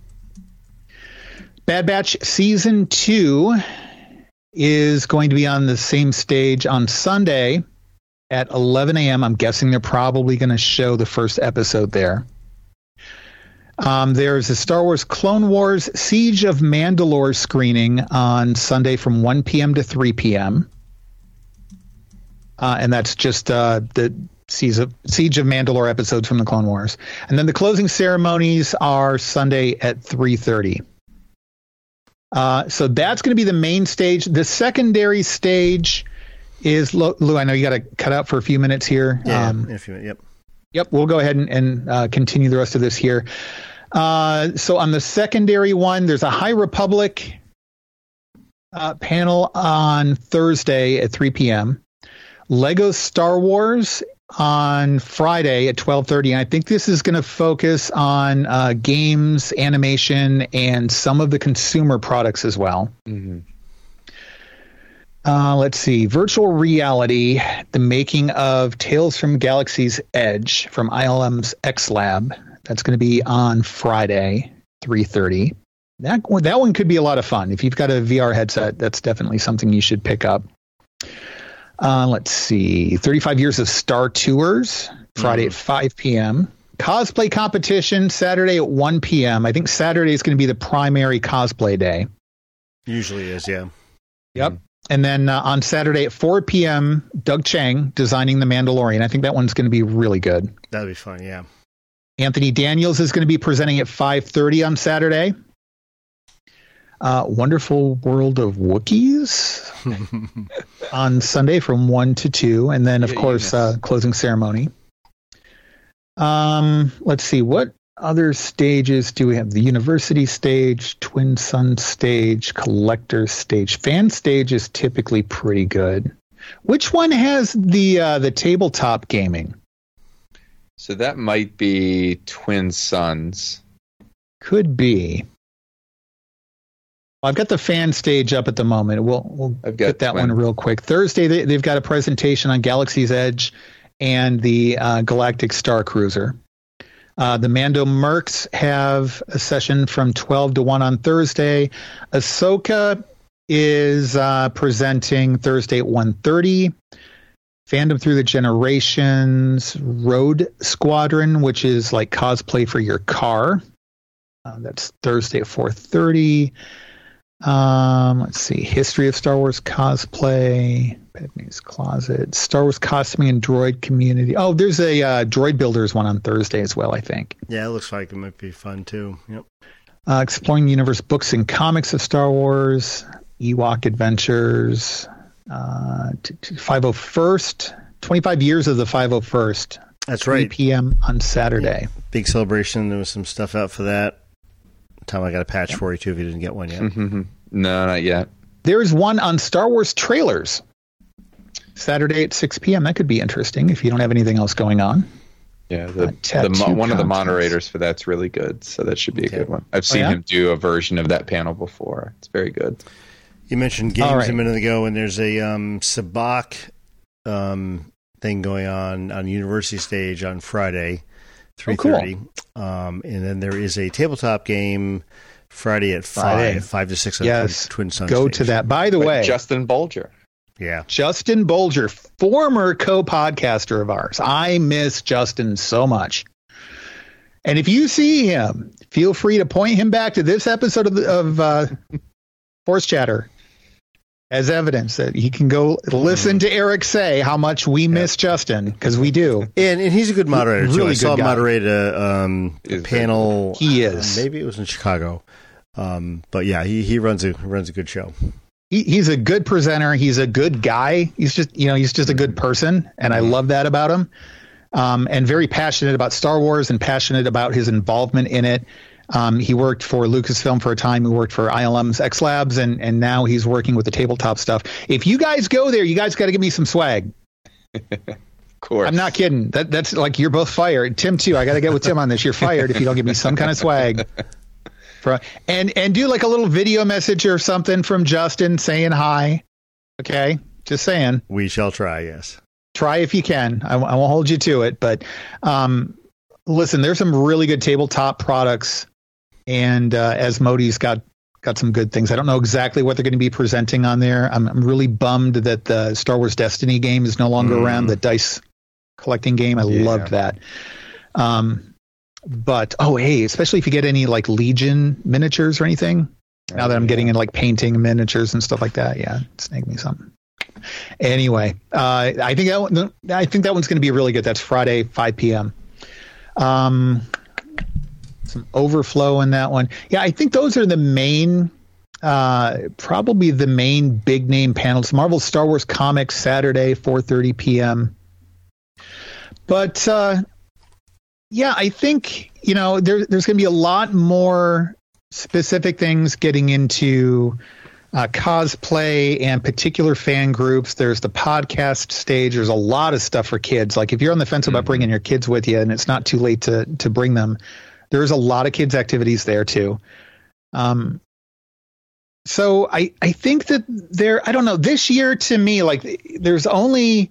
Speaker 1: Bad Batch Season two is going to be on the same stage on Sunday at eleven a.m. I'm guessing they're probably going to show the first episode there. Um, there's a Star Wars Clone Wars Siege of Mandalore screening on Sunday from one p.m. to three p.m. Uh, and that's just uh, the Siege of, Siege of Mandalore episodes from the Clone Wars. And then the closing ceremonies are Sunday at three thirty. Uh, so that's going to be the main stage. The secondary stage is, Lou, I know you got to cut out for a few minutes here.
Speaker 2: Yeah,
Speaker 1: um,
Speaker 2: if you, yep.
Speaker 1: Yep, we'll go ahead and, and uh, continue the rest of this here. Uh, so on the secondary one, there's a High Republic uh, panel on Thursday at three p.m. Lego Star Wars on Friday at twelve thirty. And I think this is going to focus on uh, games, animation, and some of the consumer products as well.
Speaker 3: Mm-hmm.
Speaker 1: Uh, let's see. Virtual reality, the making of Tales from Galaxy's Edge from I L M's X Lab. That's going to be on Friday, three thirty. That, that one could be a lot of fun. If you've got a V R headset, that's definitely something you should pick up. Uh, let's see. thirty-five Years of Star Tours, Friday mm. at five p.m. Cosplay competition, Saturday at one p.m. I think Saturday is going to be the primary cosplay day.
Speaker 2: Usually is, yeah.
Speaker 1: Yep. Mm. And then uh, on Saturday at four p.m., Doug Chang designing The Mandalorian. I think that one's going to be really good.
Speaker 2: That'd be fun, yeah.
Speaker 1: Anthony Daniels is going to be presenting at five thirty on Saturday. Uh, Wonderful World of Wookiees on Sunday from one to two. And then, of yeah, course, uh, closing ceremony. Um, let's see. What other stages do we have? The University stage, Twin Sun stage, Collector stage. Fan stage is typically pretty good. Which one has the uh, the tabletop gaming?
Speaker 3: So that might be Twin Suns.
Speaker 1: Could be. Well, I've got the fan stage up at the moment. We'll we'll
Speaker 3: I've
Speaker 1: get that twin. one real quick. Thursday, they, they've got a presentation on Galaxy's Edge and the uh, Galactic Star Cruiser. Uh, the Mando Mercs have a session from twelve to one on Thursday. Ahsoka is uh, presenting Thursday at one thirty. Fandom Through the Generations, Road Squadron, which is like cosplay for your car. Uh, that's Thursday at four thirty. Um, let's see. History of Star Wars cosplay. Padme's Closet. Star Wars costuming and droid community. Oh, there's a uh, droid builders one on Thursday as well, I think.
Speaker 2: Yeah, it looks like it might be fun too. Yep. Uh, Exploring the Universe books and comics of Star Wars. Ewok Adventures.
Speaker 1: uh, five oh first, twenty-five years of the five oh first.
Speaker 2: That's right.
Speaker 1: three p.m. on Saturday.
Speaker 2: Yeah. Big celebration. There was some stuff out for that. Tom, I got a patch for you too if you didn't get one yet.
Speaker 3: Mm-hmm. No, not yet.
Speaker 1: There's one on Star Wars trailers. Saturday at six p.m. That could be interesting if you don't have anything else going on.
Speaker 3: Yeah, the, the mo- one of the moderators for that's really good, so that should be a okay. good one. I've seen oh, yeah? him do a version of that panel before. It's very good.
Speaker 2: You mentioned games right. a minute ago, and there's a um, Sabacc um, thing going on on University Stage on Friday, three thirty. Oh, cool. um, and then there is a tabletop game Friday at Friday. five, five to six on
Speaker 1: yes.
Speaker 2: Twin Suns
Speaker 1: Go
Speaker 2: stage.
Speaker 1: to that. By the
Speaker 3: But
Speaker 1: way,
Speaker 3: Justin Bolger.
Speaker 2: Yeah.
Speaker 1: Justin Bolger, former co-podcaster of ours. I miss Justin so much. And if you see him, feel free to point him back to this episode of, of uh, Force Chatter as evidence that he can go listen to Eric say how much we miss yeah. Justin, because we do.
Speaker 2: And, and he's a good moderator, too.
Speaker 1: Really
Speaker 2: I saw him
Speaker 1: guy.
Speaker 2: moderate a, um, a panel.
Speaker 1: He is.
Speaker 2: Uh, maybe it was in Chicago. Um, but yeah, he, he runs a runs a good show.
Speaker 1: He, he's a good presenter. He's a good guy. He's just, you know, he's just a good person. And I love that about him. Um, and very passionate about Star Wars and passionate about his involvement in it. Um, he worked for Lucasfilm for a time. He worked for I L M's X Labs, and, and now he's working with the tabletop stuff. If you guys go there, you guys got to give me some swag.
Speaker 3: Of course.
Speaker 1: I'm not kidding. That That's like, you're both fired. Tim, too. I got to get with Tim on this. You're fired if you don't give me some kind of swag. For, and, and do like a little video message or something from Justin saying hi. Okay? Just saying.
Speaker 2: We shall try, yes.
Speaker 1: Try if you can. I, I won't hold you to it. But um, listen, there's some really good tabletop products. And uh, Asmodee's got got some good things. I don't know exactly what they're going to be presenting on there. I'm, I'm really bummed that the Star Wars Destiny game is no longer mm. around, the dice collecting game. I yeah. loved that. Um, but, oh, hey, especially if you get any like Legion miniatures or anything. Oh, now that I'm yeah. getting into like painting miniatures and stuff like that. Yeah, snag me something. Anyway, uh, I think that one, I think that one's going to be really good. That's Friday, five p.m. Um, some overflow in that one. Yeah, I think those are the main, uh, probably the main big name panels. Marvel Star Wars Comics Saturday, four thirty p.m. But uh, yeah, I think, you know, there, there's going to be a lot more specific things getting into uh, cosplay and particular fan groups. There's the podcast stage. There's a lot of stuff for kids. Like if you're on the fence mm-hmm. about bringing your kids with you and it's not too late to to bring them, there's a lot of kids activities there too. Um, so I, I think that there, I don't know, this year to me, like there's only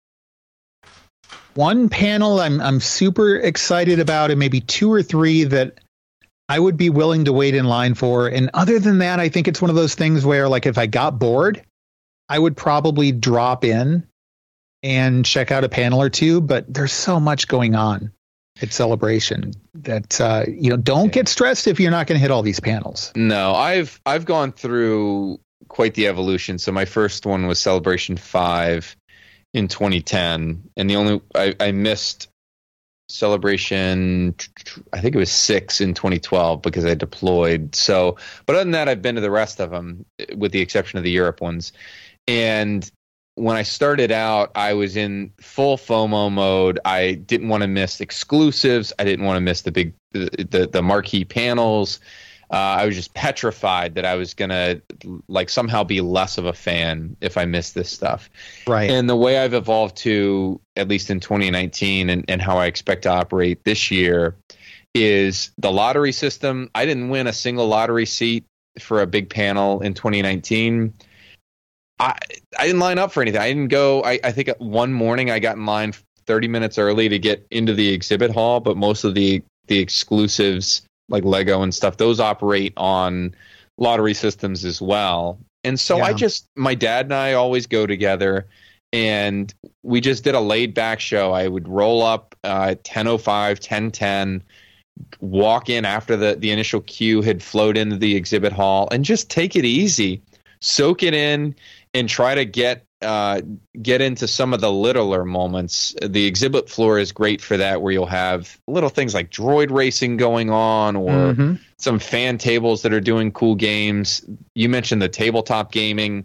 Speaker 1: one panel I'm, I'm super excited about, and maybe two or three that I would be willing to wait in line for. And other than that, I think it's one of those things where like, if I got bored, I would probably drop in and check out a panel or two, but there's so much going on at Celebration that uh, you know, don't get stressed if you're not going to hit all these panels.
Speaker 3: No, I've I've gone through quite the evolution. So my first one was Celebration five in twenty ten, and the only I, I missed Celebration, I think it was six in twenty twelve because I deployed. So, but other than that, I've been to the rest of them, with the exception of the Europe ones. And when I started out, I was in full FOMO mode. I didn't want to miss exclusives. I didn't want to miss the big, the, the, the marquee panels. Uh, I was just petrified that I was going to like somehow be less of a fan if I missed this stuff.
Speaker 1: Right.
Speaker 3: And the way I've evolved to, at least in twenty nineteen, and, and how I expect to operate this year is the lottery system. I didn't win a single lottery seat for a big panel in twenty nineteen. I I didn't line up for anything. I didn't go. I, I think one morning I got in line thirty minutes early to get into the exhibit hall, but most of the, the exclusives like Lego and stuff, those operate on lottery systems as well. And so yeah. I just, my dad and I always go together, and we just did a laid back show. I would roll up uh, at ten oh five, ten ten, walk in after the, the initial queue had flowed into the exhibit hall, and just take it easy, soak it in, and try to get uh, get into some of the littler moments. The exhibit floor is great for that, where you'll have little things like droid racing going on, or mm-hmm. some fan tables that are doing cool games. You mentioned the tabletop gaming.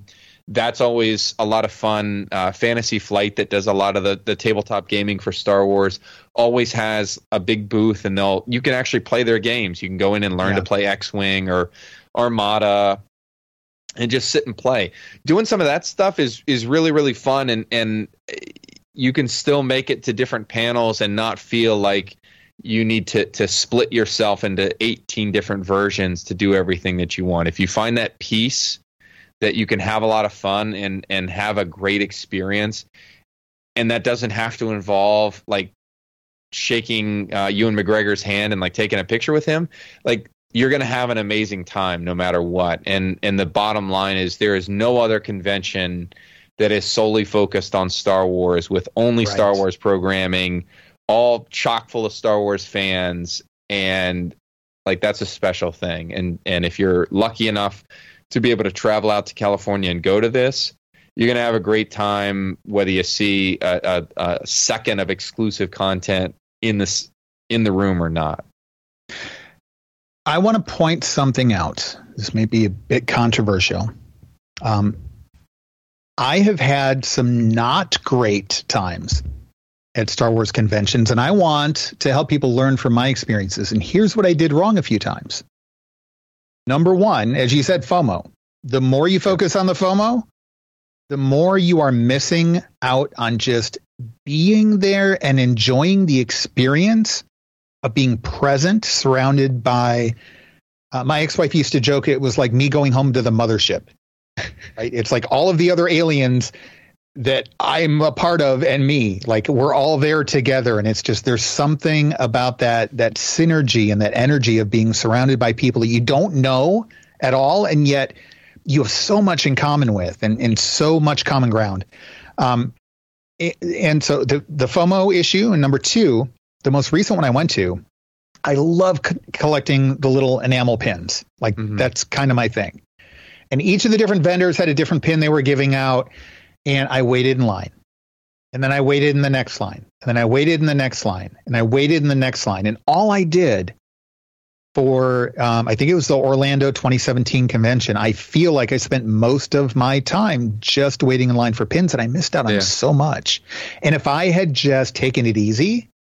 Speaker 3: that's always a lot of fun. Uh, Fantasy Flight, that does a lot of the, the tabletop gaming for Star Wars, always has a big booth, and they'll you can actually play their games. You can go in and learn yeah. to play X-Wing or Armada and just sit and play. Doing some of that stuff is is really, really fun, and, and you can still make it to different panels and not feel like you need to, to split yourself into eighteen different versions to do everything that you want. If you find that piece that you can have a lot of fun and, and have a great experience, and that doesn't have to involve like shaking uh, Ewan McGregor's hand and like taking a picture with him, like you're going to have an amazing time no matter what. And and the bottom line is there is no other convention that is solely focused on Star Wars with only right. Star Wars programming, all chock full of Star Wars fans, and like that's a special thing. And and if you're lucky enough to be able to travel out to California and go to this, you're going to have a great time, whether you see a, a, a second of exclusive content in this in the room or not.
Speaker 1: I want to point something out. This may be a bit controversial. Um, I have had some not great times at Star Wars conventions, and I want to help people learn from my experiences. And here's what I did wrong a few times. Number one, as you said, FOMO. The more you focus on the FOMO, the more you are missing out on just being there and enjoying the experience of being present, surrounded by, uh, my ex-wife used to joke, it was like me going home to the mothership. Right? It's like all of the other aliens that I'm a part of and me, like we're all there together. And it's just, there's something about that, that synergy and that energy of being surrounded by people that you don't know at all. And yet you have so much in common with and, and so much common ground. Um, and so the, the FOMO issue. And number two, the most recent one I went to, I love co- collecting the little enamel pins. Like mm-hmm. that's kind of my thing. And each of the different vendors had a different pin they were giving out. And I waited in line, and then I waited in the next line, and then I waited in the next line, and I waited in the next line. And all I did for, um, I think it was the Orlando twenty seventeen convention, I feel like I spent most of my time just waiting in line for pins, and I missed out on yeah. so much. And if I had just taken it easy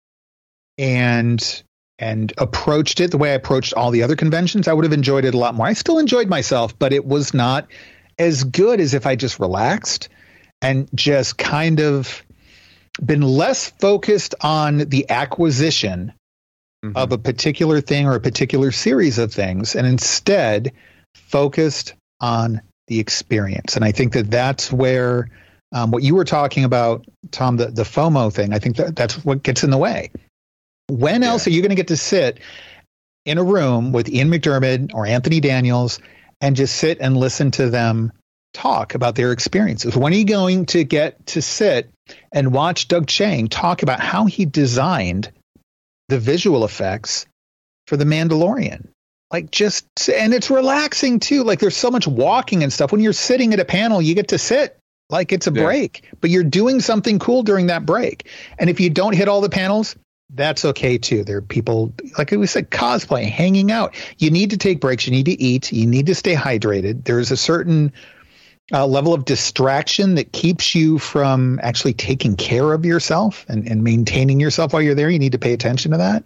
Speaker 1: and and approached it the way I approached all the other conventions, I would have enjoyed it a lot more. I still enjoyed myself, but it was not as good as if I just relaxed and just kind of been less focused on the acquisition mm-hmm. of a particular thing or a particular series of things, and instead focused on the experience. And I think that that's where um, what you were talking about, Tom, the, the FOMO thing, I think that that's what gets in the way. When yeah. else are you going to get to sit in a room with Ian McDiarmid or Anthony Daniels and just sit and listen to them talk about their experiences? When are you going to get to sit and watch Doug Chiang talk about how he designed the visual effects for The Mandalorian? Like just, and it's relaxing too. Like there's so much walking and stuff. When you're sitting at a panel, you get to sit like it's a yeah. break, but you're doing something cool during that break. And if you don't hit all the panels, that's okay too. There are people, like we said, cosplay, hanging out. You need to take breaks. You need to eat. You need to stay hydrated. There's a certain uh, level of distraction that keeps you from actually taking care of yourself and, and maintaining yourself while you're there. You need to pay attention to that.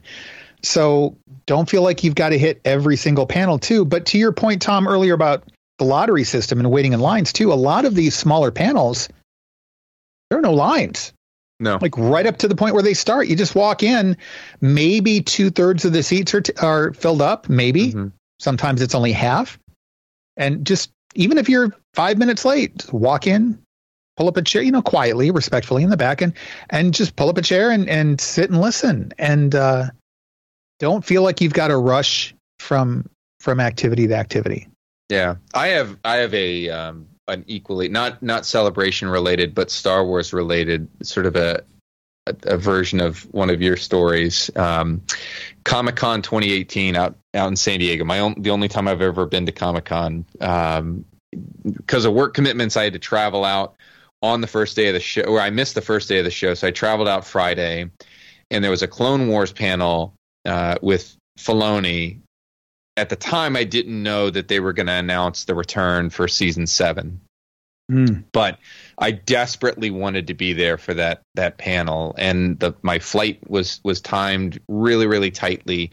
Speaker 1: So don't feel like you've got to hit every single panel too. But to your point, Tom, earlier about the lottery system and waiting in lines too, a lot of these smaller panels, there are no lines.
Speaker 3: No.
Speaker 1: Like right up to the point where they start. You just walk in, maybe two thirds of the seats are, t- are filled up. Maybe mm-hmm. sometimes it's only half. And just even if you're five minutes late, walk in, pull up a chair, you know, quietly, respectfully in the back, and, and just pull up a chair and, and sit and listen. And uh, don't feel like you've got to rush from from activity to activity.
Speaker 3: Yeah, I have I have a um, an equally not not celebration related, but Star Wars related sort of a a, a version of one of your stories. Um, Comic-Con twenty eighteen out out in San Diego. My own the only time I've ever been to Comic-Con. Um, because of work commitments, I had to travel out on the first day of the show, or I missed the first day of the show, so I traveled out Friday, and there was a Clone Wars panel uh, with Filoni. At the time, I didn't know that they were going to announce the return for season seven.
Speaker 1: Mm.
Speaker 3: But I desperately wanted to be there for that that panel, and the my flight was was timed really, really tightly.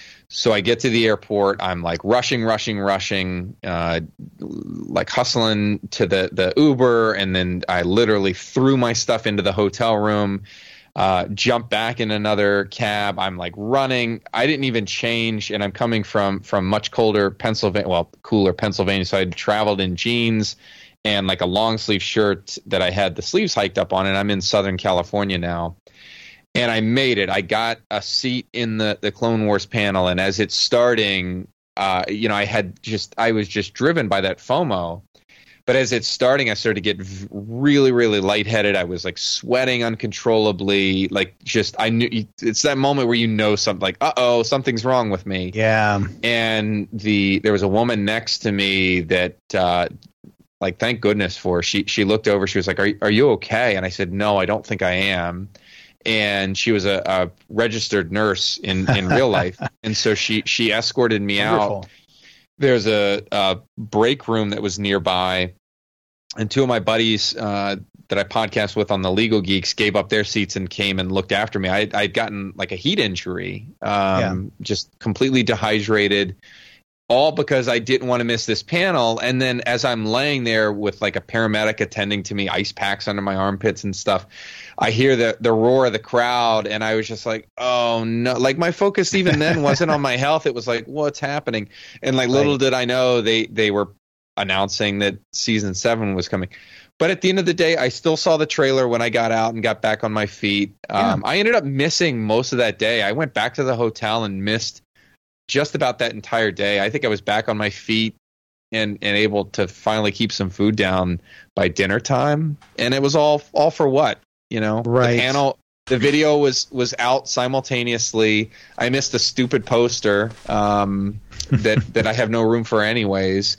Speaker 3: So I get to the airport. I'm like rushing, rushing, rushing, uh, like hustling to the, the Uber. And then I literally threw my stuff into the hotel room, uh, jumped back in another cab. I'm like running. I didn't even change. And I'm coming from, from much colder Pennsylvania, well, cooler Pennsylvania. So I had traveled in jeans and like a long sleeve shirt that I had the sleeves hiked up on. And I'm in Southern California now. And I made it. I got a seat in the, the Clone Wars panel, and as it's starting, uh, you know, I had just I was just driven by that FOMO. But as it's starting, I started to get really, really lightheaded. I was like sweating uncontrollably. Like just I knew it's that moment where you know something like, uh oh, something's wrong with me.
Speaker 1: Yeah.
Speaker 3: And the there was a woman next to me that. Uh, Like, thank goodness for she. She looked over. She was like, "Are are you okay?" And I said, "No, I don't think I am." And she was a, a registered nurse in, in real life, and so she she escorted me Wonderful. out. There's a, a break room that was nearby, and two of my buddies uh, that I podcast with on the Legal Geeks gave up their seats and came and looked after me. I I'd gotten like a heat injury, um, yeah. just completely dehydrated. All because I didn't want to miss this panel. And then as I'm laying there with like a paramedic attending to me, ice packs under my armpits and stuff, I hear the, the roar of the crowd. And I was just like, oh no, like my focus even then wasn't on my health. It was like, what's happening? And like, little right. did I know they, they were announcing that season seven was coming. But at the end of the day, I still saw the trailer when I got out and got back on my feet. Yeah. Um, I ended up missing most of that day. I went back to the hotel and missed just about that entire day. I think I was back on my feet and, and able to finally keep some food down by dinner time. And it was all all for what? You know,
Speaker 1: right.
Speaker 3: The panel, the video was was out simultaneously. I missed a stupid poster um, that that I have no room for anyways.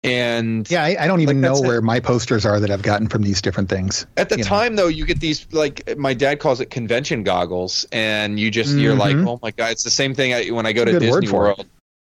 Speaker 3: And
Speaker 1: yeah, I, I don't even
Speaker 3: like,
Speaker 1: know where my posters are that I've gotten from these different things.
Speaker 3: At the
Speaker 1: you
Speaker 3: time,
Speaker 1: know.
Speaker 3: though, you get these, like my dad calls it convention goggles, and you just mm-hmm. you're like, oh my god, it's the same thing I, when I go to Disney World,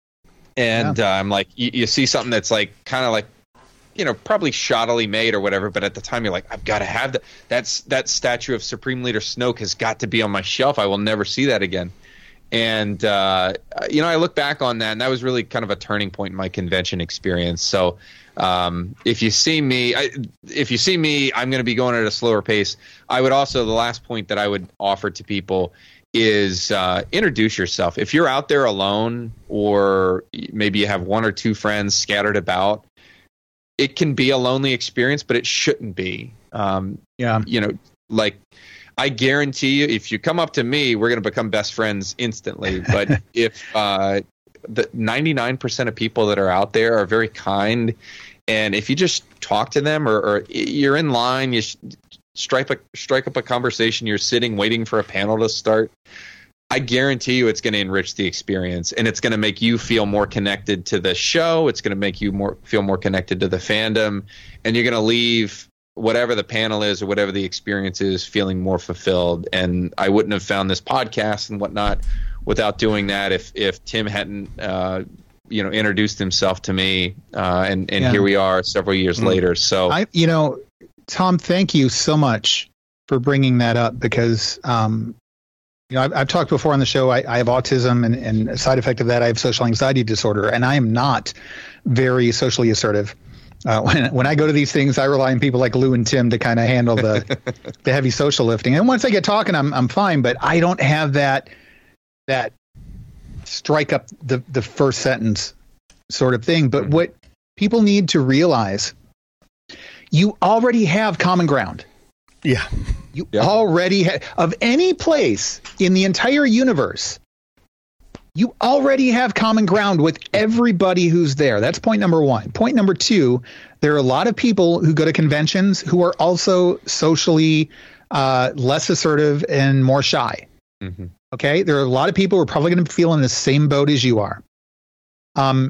Speaker 3: and yeah. uh, I'm like, you, you see something that's like kind of like, you know, probably shoddily made or whatever, but at the time you're like, I've got to have that. That's that statue of Supreme Leader Snoke has got to be on my shelf. I will never see that again. And, uh, you know, I look back on that, and that was really kind of a turning point in my convention experience. So um, if you see me, I, if you see me, I'm going to be going at a slower pace. I would also, the last point that I would offer to people is uh, introduce yourself. If you're out there alone, or maybe you have one or two friends scattered about, it can be a lonely experience, but it shouldn't be. Um,
Speaker 1: yeah.
Speaker 3: You know, like, I guarantee you, if you come up to me, we're going to become best friends instantly. But if uh, the ninety-nine percent of people that are out there are very kind, and if you just talk to them, or, or you're in line, you strike a, strike up a conversation, you're sitting waiting for a panel to start, I guarantee you it's going to enrich the experience, and it's going to make you feel more connected to the show. It's going to make you more feel more connected to the fandom, and you're going to leave whatever the panel is or whatever the experience is feeling more fulfilled. And I wouldn't have found this podcast and whatnot without doing that if if Tim hadn't uh, you know introduced himself to me, uh, and and yeah. here we are several years mm-hmm. later. So
Speaker 1: I you know Tom, thank you so much for bringing that up, because um, you know I've, I've talked before on the show. I, I have autism, and, and a side effect of that, I have social anxiety disorder, and I am not very socially assertive. Uh, when when I go to these things, I rely on people like Lou and Tim to kind of handle the the heavy social lifting. And once I get talking, I'm I'm fine. But I don't have that that strike up the the first sentence sort of thing. But mm-hmm. what people need to realize, you already have common ground.
Speaker 2: Yeah,
Speaker 1: you yeah. already have, of any place in the entire universe. You already have common ground with everybody who's there. That's point number one. Point number two, there are a lot of people who go to conventions who are also socially uh, less assertive and more shy. Mm-hmm. Okay? There are a lot of people who are probably going to feel in the same boat as you are. Um,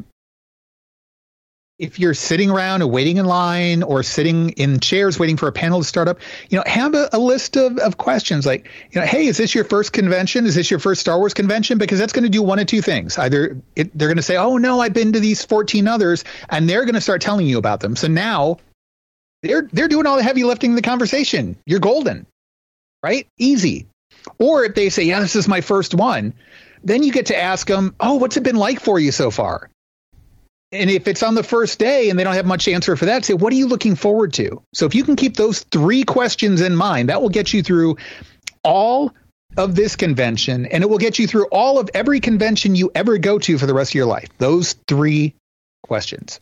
Speaker 1: if you're sitting around and waiting in line, or sitting in chairs waiting for a panel to start up, you know, have a, a list of, of questions like, you know, hey, is this your first convention? Is this your first Star Wars convention? Because that's going to do one of two things. Either it, they're going to say, oh, no, I've been to these fourteen others, and they're going to start telling you about them. So now They're they're doing all the heavy lifting in the conversation. You're golden, right? Easy. Or if they say, yeah, this is my first one, then you get to ask them, oh, what's it been like for you so far? And if it's on the first day and they don't have much answer for that, say, what are you looking forward to? So if you can keep those three questions in mind, that will get you through all of this convention, and it will get you through all of every convention you ever go to for the rest of your life. Those three questions.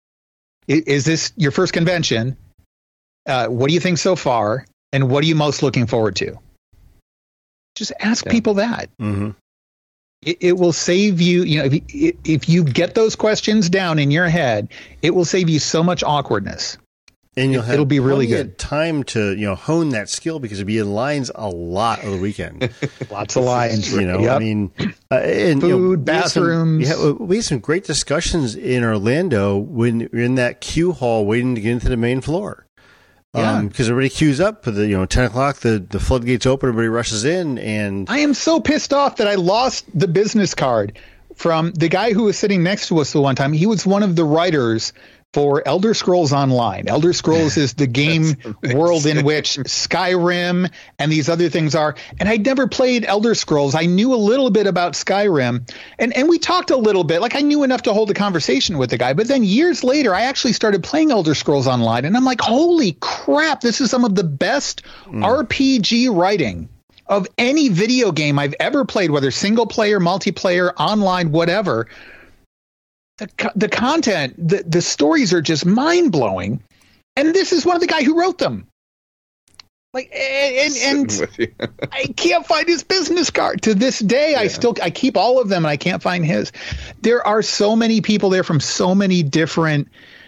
Speaker 1: Is this your first convention? Uh, what do you think so far? And what are you most looking forward to? Just ask yeah. people that.
Speaker 2: Mm-hmm.
Speaker 1: It, it will save you, you know, if you, if you get those questions down in your head, it will save you so much awkwardness.
Speaker 2: And you'll have
Speaker 1: it'll be really good
Speaker 2: time to, you know, hone that skill because you'll be in lines a lot of the weekend.
Speaker 1: Lots of lines.
Speaker 2: You know,
Speaker 1: yep.
Speaker 2: I mean, uh, and,
Speaker 1: food,
Speaker 2: you know,
Speaker 1: bathrooms.
Speaker 2: We had, some, yeah, we had some great discussions in Orlando when you're in that queue hall waiting to get into the main floor.
Speaker 1: Yeah,
Speaker 2: because um, everybody queues up for the, you know, ten o'clock, the, the floodgates open, everybody rushes in. And
Speaker 1: I am so pissed off that I lost the business card from the guy who was sitting next to us the one time. He was one of the writers for Elder Scrolls Online. Elder Scrolls is the game world in which Skyrim and these other things are. And I'd never played Elder Scrolls. I knew a little bit about Skyrim. And, and we talked a little bit. Like, I knew enough to hold a conversation with the guy. But then years later, I actually started playing Elder Scrolls Online. And I'm like, holy crap, this is some of the best mm. R P G writing of any video game I've ever played, whether single player, multiplayer, online, whatever. The, the content, the, the stories are just mind blowing, and this is one of the guy who wrote them. Like, and, and, and I can't find his business card to this day. Yeah. I still I keep all of them, and I can't find his. There are so many people there from so many different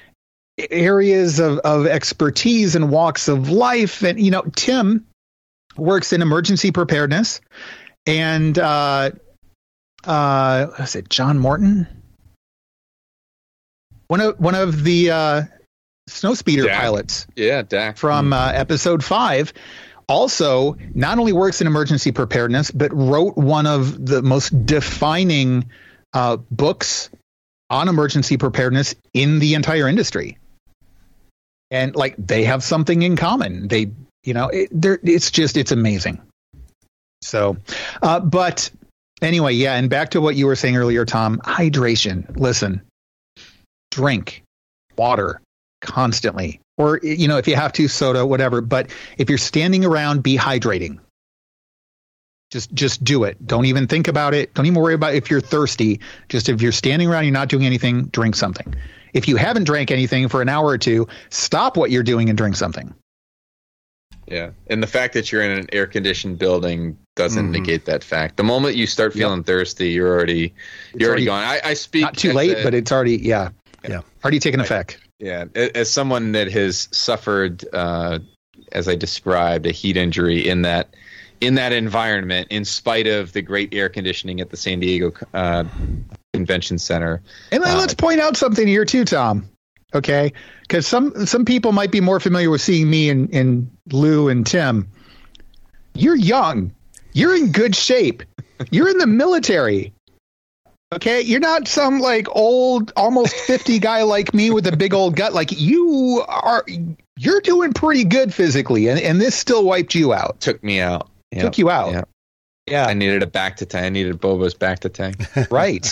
Speaker 1: areas of, of expertise and walks of life, and you know, Tim works in emergency preparedness, and uh, uh, what is it, John Morton? One of one of the uh, snowspeeder
Speaker 3: Dak.
Speaker 1: pilots,
Speaker 3: yeah, Dak.
Speaker 1: from uh, episode five, also not only works in emergency preparedness, but wrote one of the most defining uh, books on emergency preparedness in the entire industry. And like, they have something in common. They, you know, it, it's just it's amazing. So, uh, but anyway, yeah. And back to what you were saying earlier, Tom. Hydration. Listen. Drink water constantly, or, you know, if you have to, soda, whatever. But if you're standing around, be hydrating. Just, just do it. Don't even think about it. Don't even worry about if you're thirsty. Just if you're standing around, you're not doing anything, drink something. If you haven't drank anything for an hour or two, stop what you're doing and drink something.
Speaker 3: Yeah. And the fact that you're in an air conditioned building doesn't mm-hmm. negate that fact. The moment you start feeling yep. thirsty, you're already, you're already, already gone. I, I speak
Speaker 1: not too late,
Speaker 3: the,
Speaker 1: but it's already, yeah.
Speaker 2: Yeah.
Speaker 1: Already taken effect.
Speaker 3: Yeah. As someone that has suffered, uh, as I described, a heat injury in that, in that environment, in spite of the great air conditioning at the San Diego uh, Convention Center.
Speaker 1: And uh, let's point out something here too, Tom. Okay. Because some, some people might be more familiar with seeing me and, and Lou and Tim. You're young. You're in good shape. You're in the military. Okay, you're not some like old, almost fifty guy like me with a big old gut. Like, you are, you're doing pretty good physically, and, and this still wiped you out.
Speaker 3: Took me out. Yep.
Speaker 1: Took you out.
Speaker 3: Yep.
Speaker 1: Yeah.
Speaker 3: I needed a back to tank. I needed Bobo's back to tank.
Speaker 1: Right.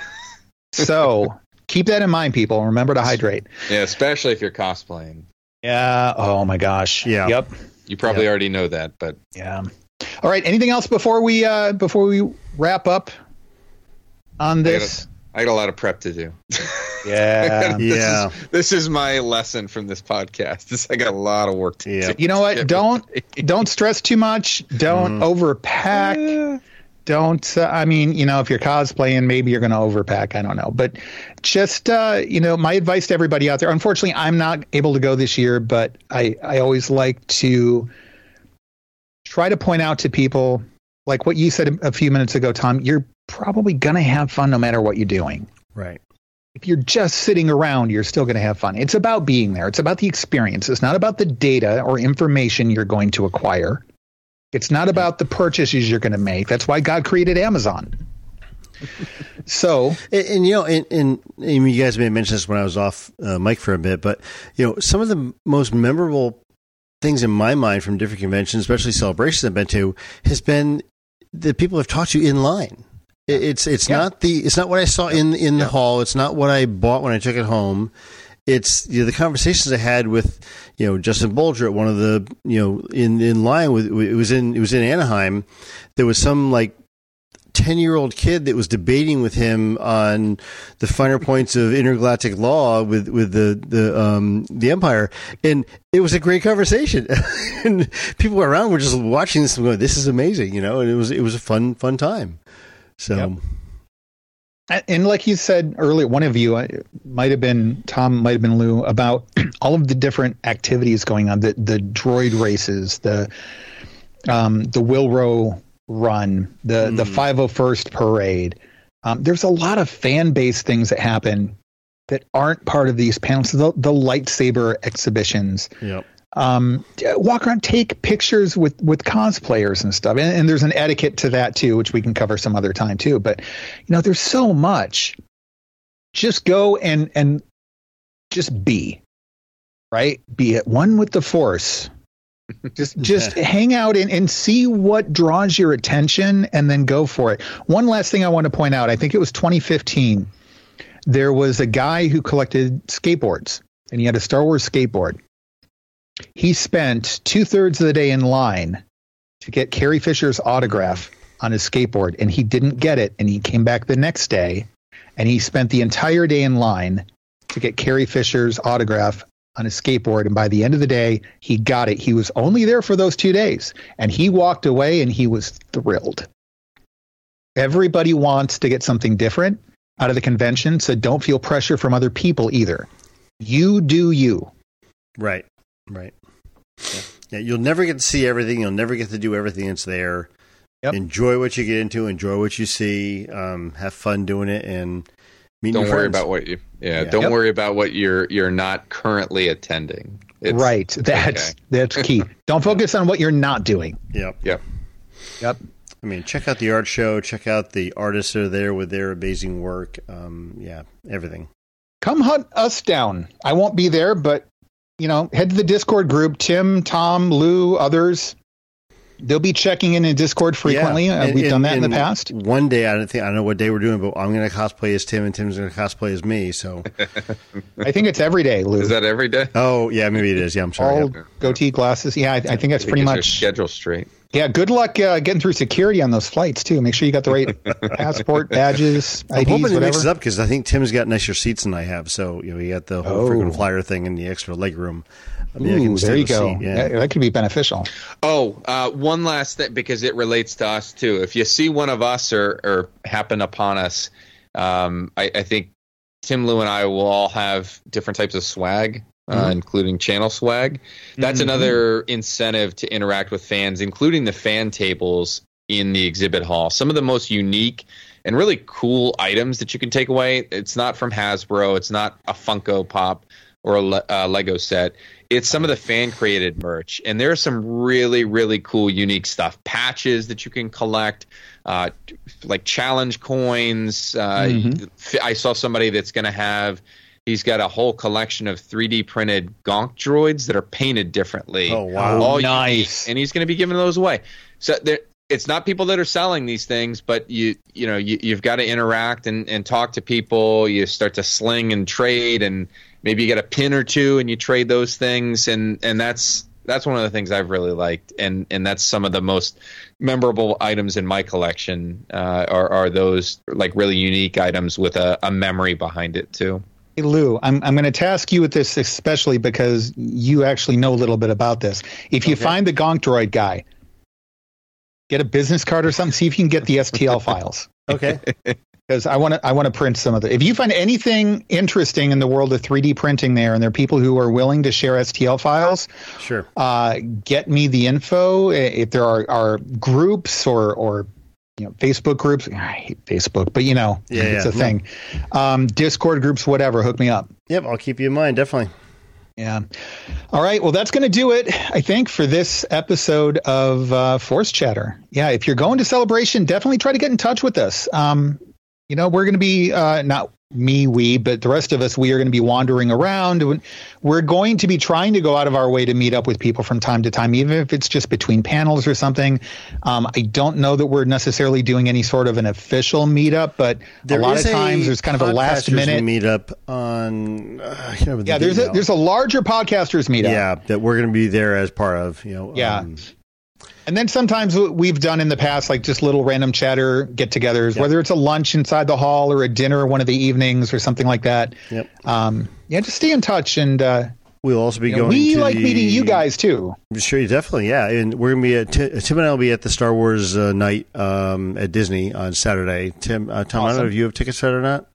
Speaker 1: So keep that in mind, people. Remember to hydrate.
Speaker 3: Yeah, especially if you're cosplaying.
Speaker 1: Yeah. Oh my gosh.
Speaker 2: Yeah.
Speaker 1: Yep.
Speaker 3: You probably
Speaker 1: yep.
Speaker 3: already know that, but
Speaker 1: yeah. All right. Anything else before we uh, before we wrap up on this?
Speaker 3: I got, a, I got a lot of prep to do.
Speaker 1: Yeah.
Speaker 3: this
Speaker 2: yeah.
Speaker 3: Is, this is my lesson from this podcast. This, I got a lot of work to
Speaker 2: yeah.
Speaker 3: do.
Speaker 1: You know what? Don't don't stress too much. Don't mm. overpack.
Speaker 3: Yeah.
Speaker 1: Don't. Uh, I mean, you know, if you're cosplaying, maybe you're going to overpack. I don't know. But just, uh, you know, my advice to everybody out there. Unfortunately, I'm not able to go this year, but I, I always like to try to point out to people, like what you said a few minutes ago, Tom, you're probably going to have fun no matter what you're doing.
Speaker 2: Right.
Speaker 1: If you're just sitting around, you're still going to have fun. It's about being there. It's about the experience. It's not about the data or information you're going to acquire. It's not about the purchases you're going to make. That's why God created Amazon. So,
Speaker 2: and, and you know, and, and, and you guys may have mentioned this when I was off uh, mic for a bit, but you know, some of the most memorable things in my mind from different conventions, especially celebrations I've been to, has been that people have talked to you in line. It, it's it's yeah. not the it's not what I saw in in the yeah. hall. It's not what I bought when I took it home. It's you know, the conversations I had with you know Justin Bolger at one of the you know in, in line with it was in it was in Anaheim. There was some like ten year old kid that was debating with him on the finer points of intergalactic law with with the the um, the Empire, and it was a great conversation. And people around were just watching this and going, "This is amazing," you know. And it was it was a fun fun time. So. Yep.
Speaker 1: And like you said earlier, one of you might have been Tom, might have been Lou, about all of the different activities going on, the the droid races, the um, the Wilro run, the mm. the five oh first parade. Um, there's a lot of fan base things that happen that aren't part of these panels. The, the lightsaber exhibitions.
Speaker 2: Yep.
Speaker 1: Um, walk around, take pictures with, with cosplayers and stuff. And, and there's an etiquette to that too, which we can cover some other time too. But, you know, there's so much. Just go and, and just be, right? Be at one with the Force. Just, just hang out and, and see what draws your attention and then go for it. One last thing I want to point out. I think it was twenty fifteen. There was a guy who collected skateboards and he had a Star Wars skateboard. He spent two thirds of the day in line to get Carrie Fisher's autograph on his skateboard, and he didn't get it. And he came back the next day, and he spent the entire day in line to get Carrie Fisher's autograph on his skateboard. And by the end of the day, he got it. He was only there for those two days, and he walked away, and he was thrilled. Everybody wants to get something different out of the convention, so don't feel pressure from other people either. You do you.
Speaker 2: Right. Right. Yeah. yeah. You'll never get to see everything. You'll never get to do everything that's there. Yep. Enjoy what you get into. Enjoy what you see. Um, have fun doing it, and meet
Speaker 3: don't
Speaker 2: your
Speaker 3: worry
Speaker 2: friends.
Speaker 3: about what you. Yeah.
Speaker 2: yeah.
Speaker 3: Don't
Speaker 1: yep.
Speaker 3: worry about what you're you're not currently attending. It's,
Speaker 1: right. That's okay. That's key. Don't focus on what you're not doing.
Speaker 2: Yep.
Speaker 3: Yep.
Speaker 1: Yep.
Speaker 2: I mean, check out the art show. Check out the artists that are there with their amazing work. Um, yeah, everything.
Speaker 1: Come hunt us down. I won't be there, but. You know, head to the Discord group. Tim, Tom, Lou, others. They'll be checking in in Discord frequently.
Speaker 2: Yeah. And,
Speaker 1: uh, we've
Speaker 2: and,
Speaker 1: done that in the
Speaker 2: and
Speaker 1: past.
Speaker 2: One day, I don't think I don't know what day we're doing, but I'm going to cosplay as Tim, and Tim's going to cosplay as me. So,
Speaker 1: I think it's every day, Lou.
Speaker 3: Is that every day?
Speaker 2: Oh, yeah, maybe it is. Yeah, I'm sorry.
Speaker 1: All
Speaker 2: yeah.
Speaker 1: goatee glasses. Yeah, I, I think that's pretty much
Speaker 3: schedule straight.
Speaker 1: Yeah, good luck uh, getting through security on those flights too. Make sure you got the right passport, badges, I Ds,
Speaker 2: I'm hoping
Speaker 1: whatever.
Speaker 2: it mixes up because I think Tim's got nicer seats than I have. So you know, you got the whole
Speaker 1: oh.
Speaker 2: frequent flyer thing and the extra leg room. I mean,
Speaker 1: Ooh,
Speaker 2: I can
Speaker 1: there you
Speaker 2: the
Speaker 1: go.
Speaker 2: Seat, yeah.
Speaker 1: that, that could be beneficial.
Speaker 3: Oh, uh, one last thing, because it relates to us too. If you see one of us or, or happen upon us, um, I, I think Tim, Lou, and I will all have different types of swag. Uh, mm-hmm. Including channel swag. That's mm-hmm. another incentive to interact with fans, including the fan tables in the exhibit hall. Some of the most unique and really cool items that you can take away. It's not from Hasbro. It's not a Funko Pop or a Le- uh, Lego set. It's some of the fan-created merch. And there's some really, really cool, unique stuff. Patches that you can collect, uh, like challenge coins. Uh, mm-hmm. I saw somebody that's going to have... He's got a whole collection of three D printed Gonk droids that are painted differently.
Speaker 2: Oh, wow.
Speaker 1: All nice.
Speaker 3: Unique, and he's going to be giving those away. So there, it's not people that are selling these things, but you you know, you, you've got to interact and, and talk to people. You start to sling and trade, and maybe you get a pin or two and you trade those things. And, and that's that's one of the things I've really liked. And, and that's some of the most memorable items in my collection uh, are, are those like really unique items with a, a memory behind it too.
Speaker 1: Hey, Lou, I'm I'm going to task you with this especially because you actually know a little bit about this. If you okay. find the Gonk droid guy, get a business card or something. See if you can get the S T L files.
Speaker 2: Okay.
Speaker 1: Because I want to I want to print some of it. If you find anything interesting in the world of three D printing there, and there are people who are willing to share S T L files,
Speaker 2: sure.
Speaker 1: Uh, get me the info. If there are, are groups or or you know, Facebook groups. I hate Facebook, but you know,
Speaker 2: yeah,
Speaker 1: it's
Speaker 2: yeah.
Speaker 1: a thing. Um, Discord groups, whatever. Hook me up.
Speaker 2: Yep, I'll keep you in mind. Definitely.
Speaker 1: Yeah. All right. Well, that's going to do it, I think, for this episode of uh, Force Chatter. Yeah. If you're going to Celebration, definitely try to get in touch with us. Um, you know, we're going to be uh, not me, we, but the rest of us, we are going to be wandering around. We're going to be trying to go out of our way to meet up with people from time to time, even if it's just between panels or something. Um, I don't know that we're necessarily doing any sort of an official meetup, but
Speaker 2: there
Speaker 1: a lot of times there's kind of a last minute
Speaker 2: meetup on. Uh, I can't remember the
Speaker 1: yeah, there's a, there's a larger podcasters meetup.
Speaker 2: Yeah, that we're going to be there as part of. You know.
Speaker 1: Yeah.
Speaker 2: Um,
Speaker 1: And then sometimes we've done in the past, like just little random chatter get-togethers, yep. whether it's a lunch inside the hall or a dinner one of the evenings or something like that.
Speaker 2: Yep.
Speaker 1: Um, yeah, just stay in touch. And uh,
Speaker 2: we'll also be
Speaker 1: you
Speaker 2: going
Speaker 1: know, we
Speaker 2: to
Speaker 1: like
Speaker 2: the,
Speaker 1: meeting you guys, too.
Speaker 2: Sure, definitely, yeah. And we're going to be at, Tim, Tim and I will be at the Star Wars uh, night um, at Disney on Saturday. Tim, uh, Tom, awesome. I don't know if you have tickets for that or not.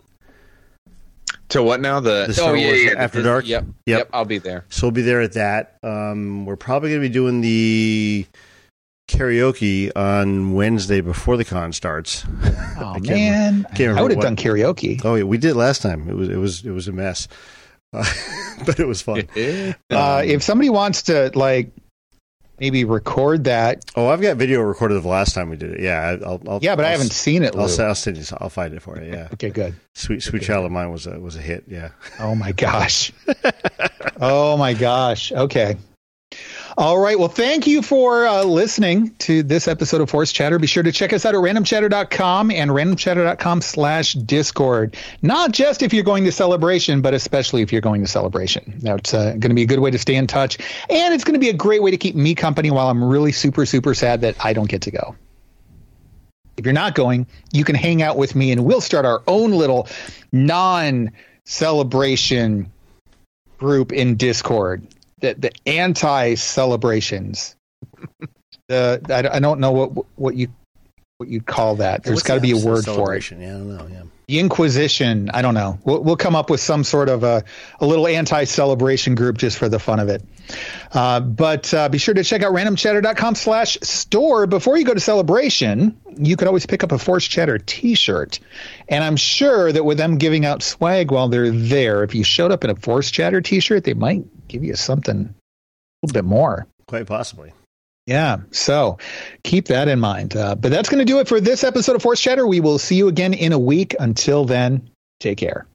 Speaker 3: To what now? The,
Speaker 2: the Star
Speaker 3: oh, yeah,
Speaker 2: Wars
Speaker 3: yeah,
Speaker 2: After
Speaker 3: the,
Speaker 2: Dark?
Speaker 3: Yep, yep, yep, I'll be there.
Speaker 2: So we'll be there at that. Um, we're probably going to be doing the karaoke on Wednesday before the con starts.
Speaker 1: Oh man, I, I would have done karaoke.
Speaker 2: Oh yeah, we did last time. It was it was it was a mess, uh, but it was fun.
Speaker 1: uh, if somebody wants to like maybe record that.
Speaker 2: Oh, I've got video recorded of the last time we did it. Yeah, I'll. I'll
Speaker 1: yeah, but
Speaker 2: I'll,
Speaker 1: I haven't seen it.
Speaker 2: I'll, I'll send you. I'll find it for you. Yeah.
Speaker 1: Okay, good.
Speaker 2: Sweet Sweet
Speaker 1: okay.
Speaker 2: Child of Mine was a was a hit. Yeah.
Speaker 1: Oh my gosh. oh my gosh. Okay. All right. Well, thank you for uh, listening to this episode of Force Chatter. Be sure to check us out at random chatter dot com and random chatter dot com slash discord. Not just if you're going to Celebration, but especially if you're going to Celebration. That's uh, going to be a good way to stay in touch. And it's going to be a great way to keep me company while I'm really super, super sad that I don't get to go. If you're not going, you can hang out with me and we'll start our own little non-celebration group in Discord. The, the anti-celebrations. the I, I don't know what what you what you call that. There's got to be a word for it.
Speaker 2: Yeah, I don't know. Yeah.
Speaker 1: The Inquisition. I don't know. We'll we'll come up with some sort of a a little anti-celebration group just for the fun of it. Uh, but uh, be sure to check out random chatter dot com slash store before you go to Celebration. You could always pick up a Force Chatter t-shirt. And I'm sure that with them giving out swag while they're there, if you showed up in a Force Chatter t-shirt, they might give you something a little bit more.
Speaker 2: Quite possibly.
Speaker 1: Yeah, so keep that in mind. Uh, but that's going to do it for this episode of Force Chatter. We will see you again in a week. Until then, take care.